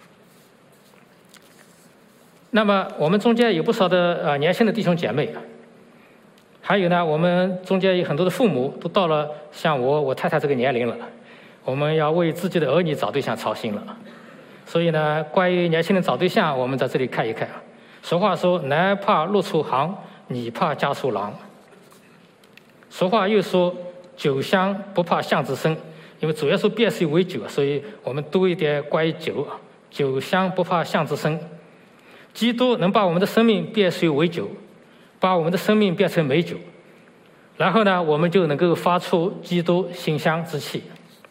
那么我们中间有不少的年轻的弟兄姐妹，还有呢，我们中间有很多的父母都到了像我太太这个年龄了，我们要为自己的儿女找对象操心了。所以呢，关于年轻人找对象，我们在这里看一看。俗话说，男怕入错行，女怕嫁错郎。俗话又说，酒香不怕巷子深，因为主要是变水为酒，所以我们多一点关于酒。酒香不怕巷子深，基督能把我们的生命变水为酒，把我们的生命变成美酒，然后呢，我们就能够发出基督馨香之气。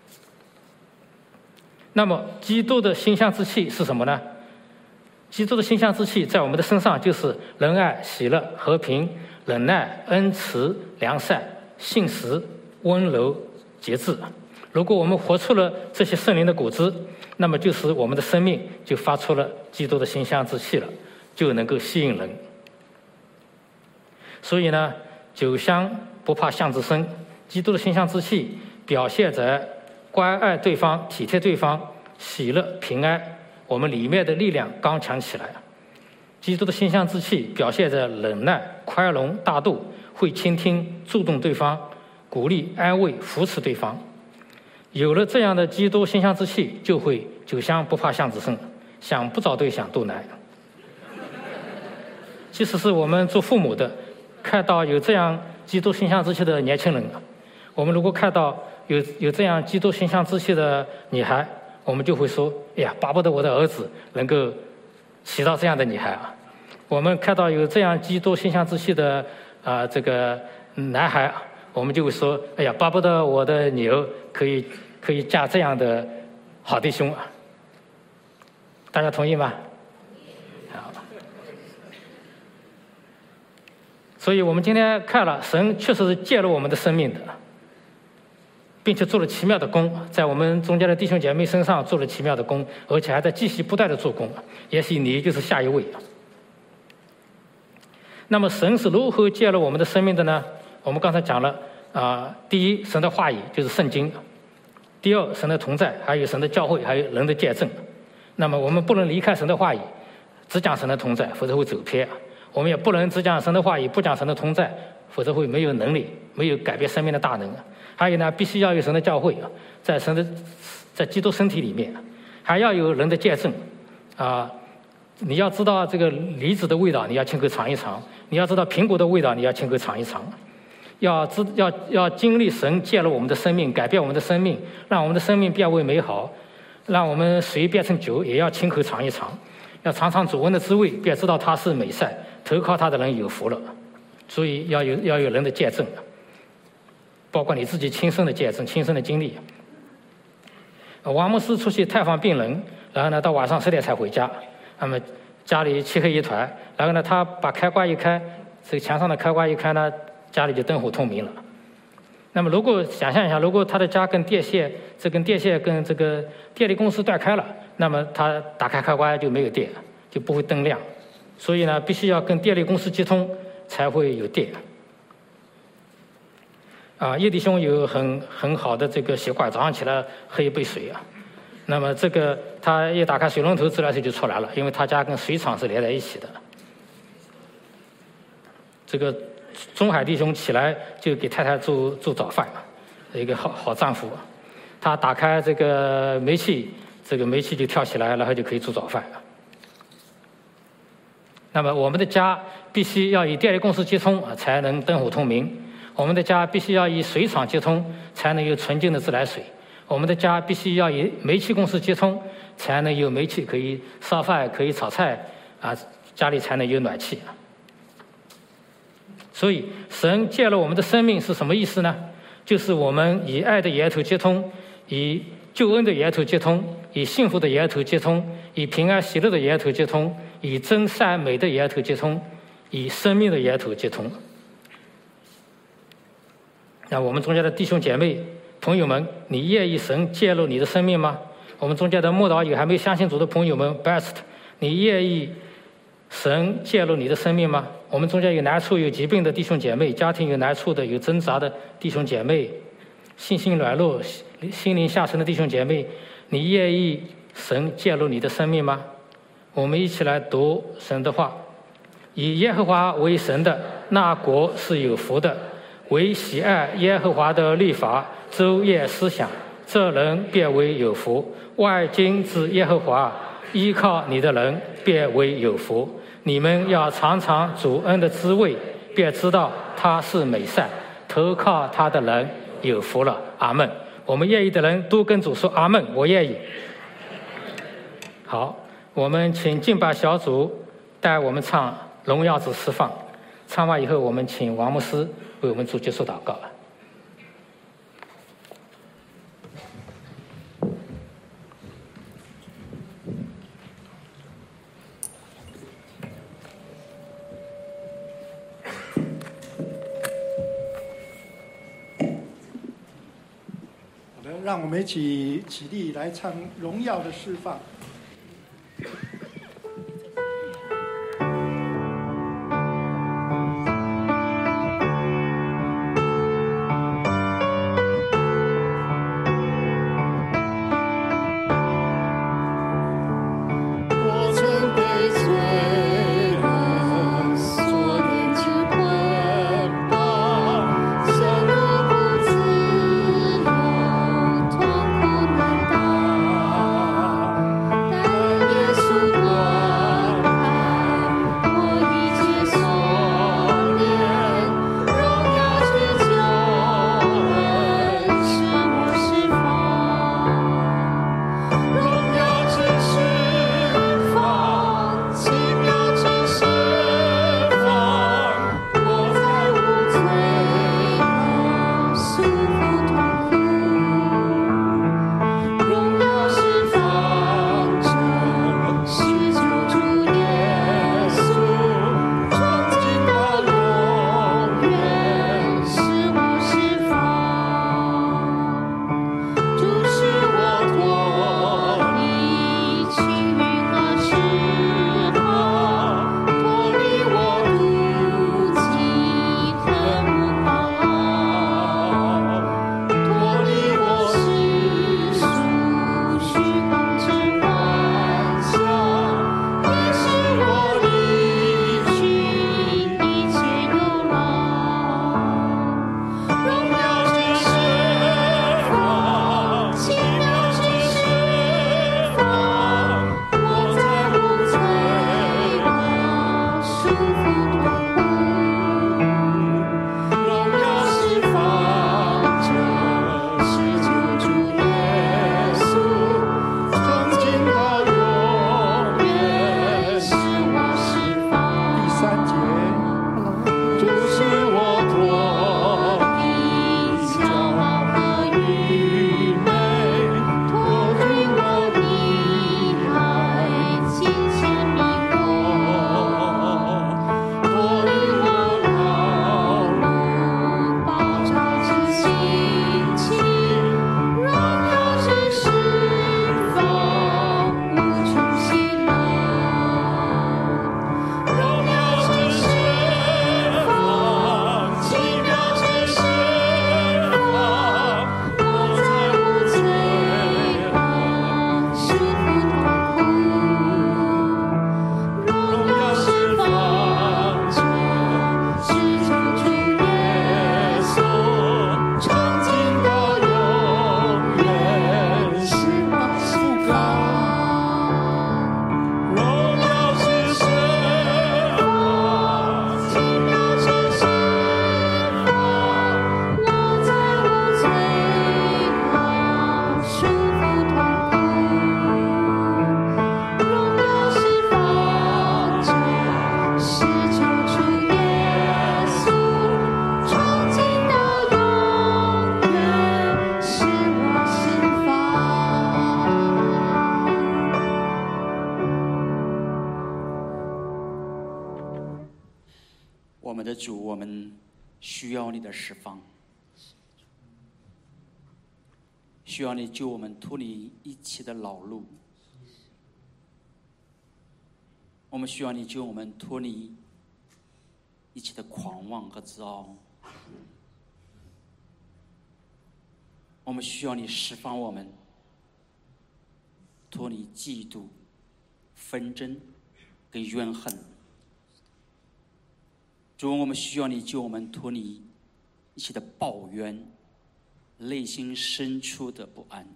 那么基督的馨香之气是什么呢？基督的馨香之气在我们的身上就是仁爱、喜乐、和平、忍耐、恩慈、良善、信实、温柔、节制。如果我们活出了这些圣灵的果子，那么就是我们的生命就发出了基督的馨香之气了，就能够吸引人。所以呢，酒香不怕巷子深，基督的馨香之气表现在关爱对方、体贴对方、喜乐、平安，我们里面的力量刚强起来。基督的馨香之气表现在忍耐、宽容、大度，会倾听、注重对方，鼓励、安慰、扶持对方。有了这样的基督馨香之气，就会酒香不怕巷子深，想不找对象都难。即使是我们做父母的，看到有这样基督馨香之气的年轻人，我们如果看到有这样基督馨香之气的女孩，我们就会说：哎呀，巴不得我的儿子能够娶到这样的女孩啊！我们看到有这样基督馨香之气的这个男孩，我们就会说：哎呀，巴不得我的女儿可以嫁这样的好弟兄啊！大家同意吗？好。所以我们今天看了，神确实是借了我们的生命的，并且做了奇妙的工，在我们中间的弟兄姐妹身上做了奇妙的工，而且还在继续不断的做工。也许你就是下一位。那么神是如何借了我们的生命的呢？我们刚才讲了第一，神的话语就是圣经；第二，神的同在，还有神的教会，还有人的见证。那么我们不能离开神的话语，只讲神的同在，否则会走偏。我们也不能只讲神的话语，不讲神的同在，否则会没有能力，没有改变生命的大能。还有呢，必须要有神的教会，在基督身体里面，还要有人的见证你要知道这个梨子的味道，你要亲口尝一尝；你要知道苹果的味道，你要亲口尝一尝。要经历神介入我们的生命，改变我们的生命，让我们的生命变为美好，让我们水变成酒，也要亲口尝一尝。要尝尝主恩的滋味，便知道他是美善，投靠他的人有福了。所以要有人的见证，包括你自己亲身的见证、亲身的经历。王牧师出去探访病人，然后呢到晚上10点才回家，那么家里漆黑一团，然后呢他把开关一开，这个墙上的开关一开呢，家里就灯火通明了。那么如果想象一下，如果他的家跟电线跟这个电力公司断开了，那么他打开开关就没有电，就不会灯亮。所以呢，必须要跟电力公司接通才会有电。叶弟兄有很好的这个习惯，早上起来喝一杯水啊。那么这个他一打开水龙头，自来水就出来了，因为他家跟水厂是连在一起的。这个中海弟兄起来就给太太做早饭，一个好丈夫。他打开这个煤气，这个煤气就跳起来，然后就可以做早饭。那么我们的家必须要与电力公司接通才能灯火通明。我们的家必须要与水厂接通，才能有纯净的自来水。我们的家必须要与煤气公司接通，才能有煤气可以烧饭，可以炒菜家里才能有暖气。所以神介入我们的生命是什么意思呢？就是我们以爱的源头接通，以救恩的源头接通，以幸福的源头接通，以平安喜乐的源头接通，以真善美的源头接通，以生命的源头接通。那我们中间的弟兄姐妹朋友们，你愿意神介入你的生命吗？我们中间的默祷友还没相信主的朋友们 ，best， 你愿意神介入你的生命吗？我们中间有难处、有疾病的弟兄姐妹，家庭有难处的、有挣扎的弟兄姐妹，信心软弱、心灵下沉的弟兄姐妹，你愿意神介入你的生命吗？我们一起来读神的话：以耶和华为神的那国是有福的。为喜爱耶和华的律法，昼夜思想，这人便为有福。万军之耶和华，依靠你的人便为有福。你们要尝尝主恩的滋味，便知道他是美善，投靠他的人有福了。阿门。我们愿意的人都跟主说阿门，我愿意。好，我们请敬拜小组带我们唱荣耀之释放。唱完以后，我们请王牧师为我们做结束祷告。 好的，让我们一起起立来唱《荣耀的释放》。 主，我们需要你的释放，需要你救我们脱离一切的劳碌，我们需要你救我们脱离一切的狂妄和自傲，我们需要你释放我们脱离嫉妒、纷争跟怨恨。主，我们需要你救我们脱离一切的抱怨，内心深处的不安。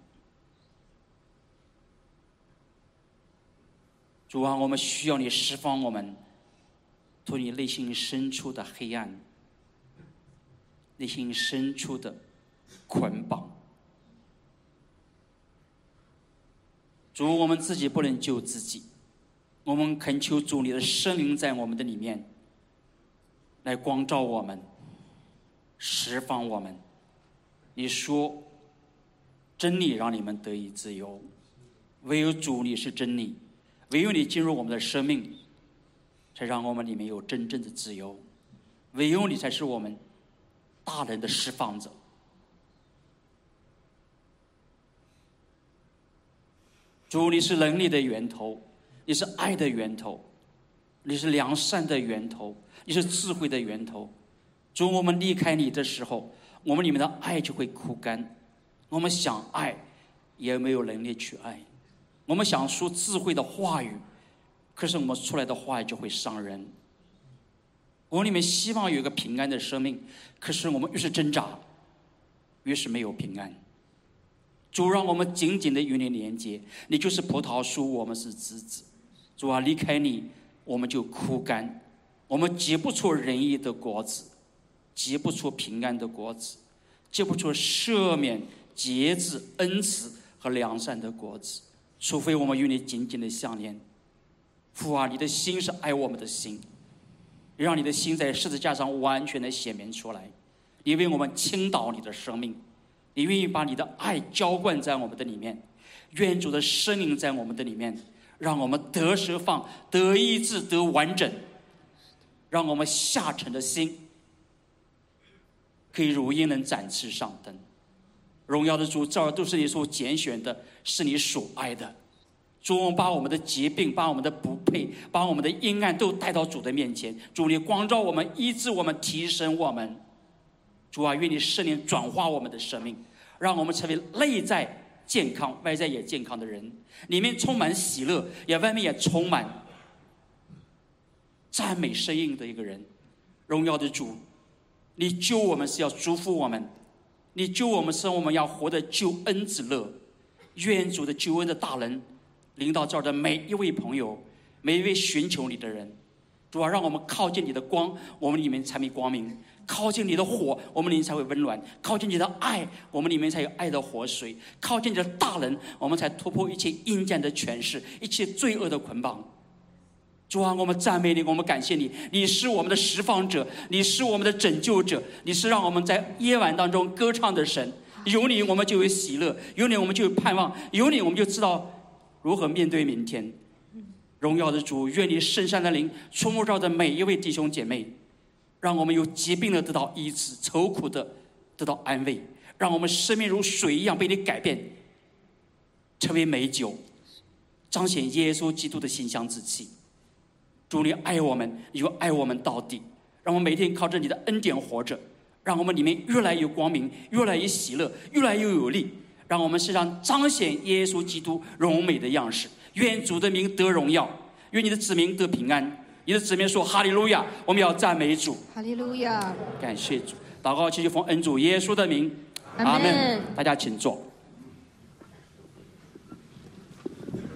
主啊，我们需要你释放我们脱离内心深处的黑暗，内心深处的捆绑。主，我们自己不能救自己，我们恳求主你的圣灵在我们的里面来光照我们，释放我们。你说真理让你们得以自由，唯有主你是真理，唯有你进入我们的生命，才让我们里面有真正的自由，唯有你才是我们大人的释放者。主，你是能力的源头，你是爱的源头，你是良善的源头，你是智慧的源头。主，我们离开你的时候，我们里面的爱就会枯干，我们想爱也没有能力去爱，我们想说智慧的话语，可是我们出来的话语就会伤人。我们里面希望有一个平安的生命，可是我们越是挣扎越是没有平安。主，让我们紧紧的与你连接，你就是葡萄树，我们是枝子。主啊，离开你我们就枯干，我们结不出仁义的果子，结不出平安的果子，结不出赦免、节制、恩慈和良善的果子，除非我们与你紧紧的相连。父啊，你的心是爱我们的心，让你的心在十字架上完全的显明出来。你为我们倾倒你的生命，你愿意把你的爱浇灌在我们的里面，愿主的圣灵在我们的里面，让我们得释放、得医治、得完整，让我们下沉的心可以如鹰能展翅上腾。荣耀的主，这儿都是你所拣选的，是你所爱的。主，我们把我们的疾病、把我们的不配、把我们的阴暗都带到主的面前。主，你光照我们，医治我们，提升我们。主啊，愿你圣灵转化我们的生命，让我们成为内在健康、外在也健康的人，里面充满喜乐，也外面也充满赞美声音的一个人。荣耀的主，你救我们是要祝福我们，你救我们是我们要活得救恩之乐。愿主的救恩的大能临到这儿的每一位朋友，每一位寻求你的人。主啊，让我们靠近你的光，我们里面才没光明；靠近你的火，我们里面才会温暖；靠近你的爱，我们里面才有爱的活水；靠近你的大能，我们才突破一切阴间的权势，一切罪恶的捆绑。主啊，我们赞美你，我们感谢你，你是我们的释放者，你是我们的拯救者，你是让我们在夜晚当中歌唱的神。有你我们就有喜乐，有你我们就有盼望，有你我们就知道如何面对明天。荣耀的主，愿你圣善的灵触摸着每一位弟兄姐妹，让我们有疾病的得到医治，愁苦的得到安慰，让我们生命如水一样被你改变，成为美酒，彰显耶稣基督的馨香之气。主，你爱我们，你就爱我们到底，让我们每天靠着你的恩典活着，让我们里面越来越光明，越来越喜乐，越来越有力，让我们身上彰显耶稣基督荣美的样式。愿主的名得荣耀，愿你的子民得平安。你的子民说哈利路亚，我们要赞美主。 哈利路亚， 感谢主。祷告祈求奉恩主耶稣的名，阿们。大家请坐。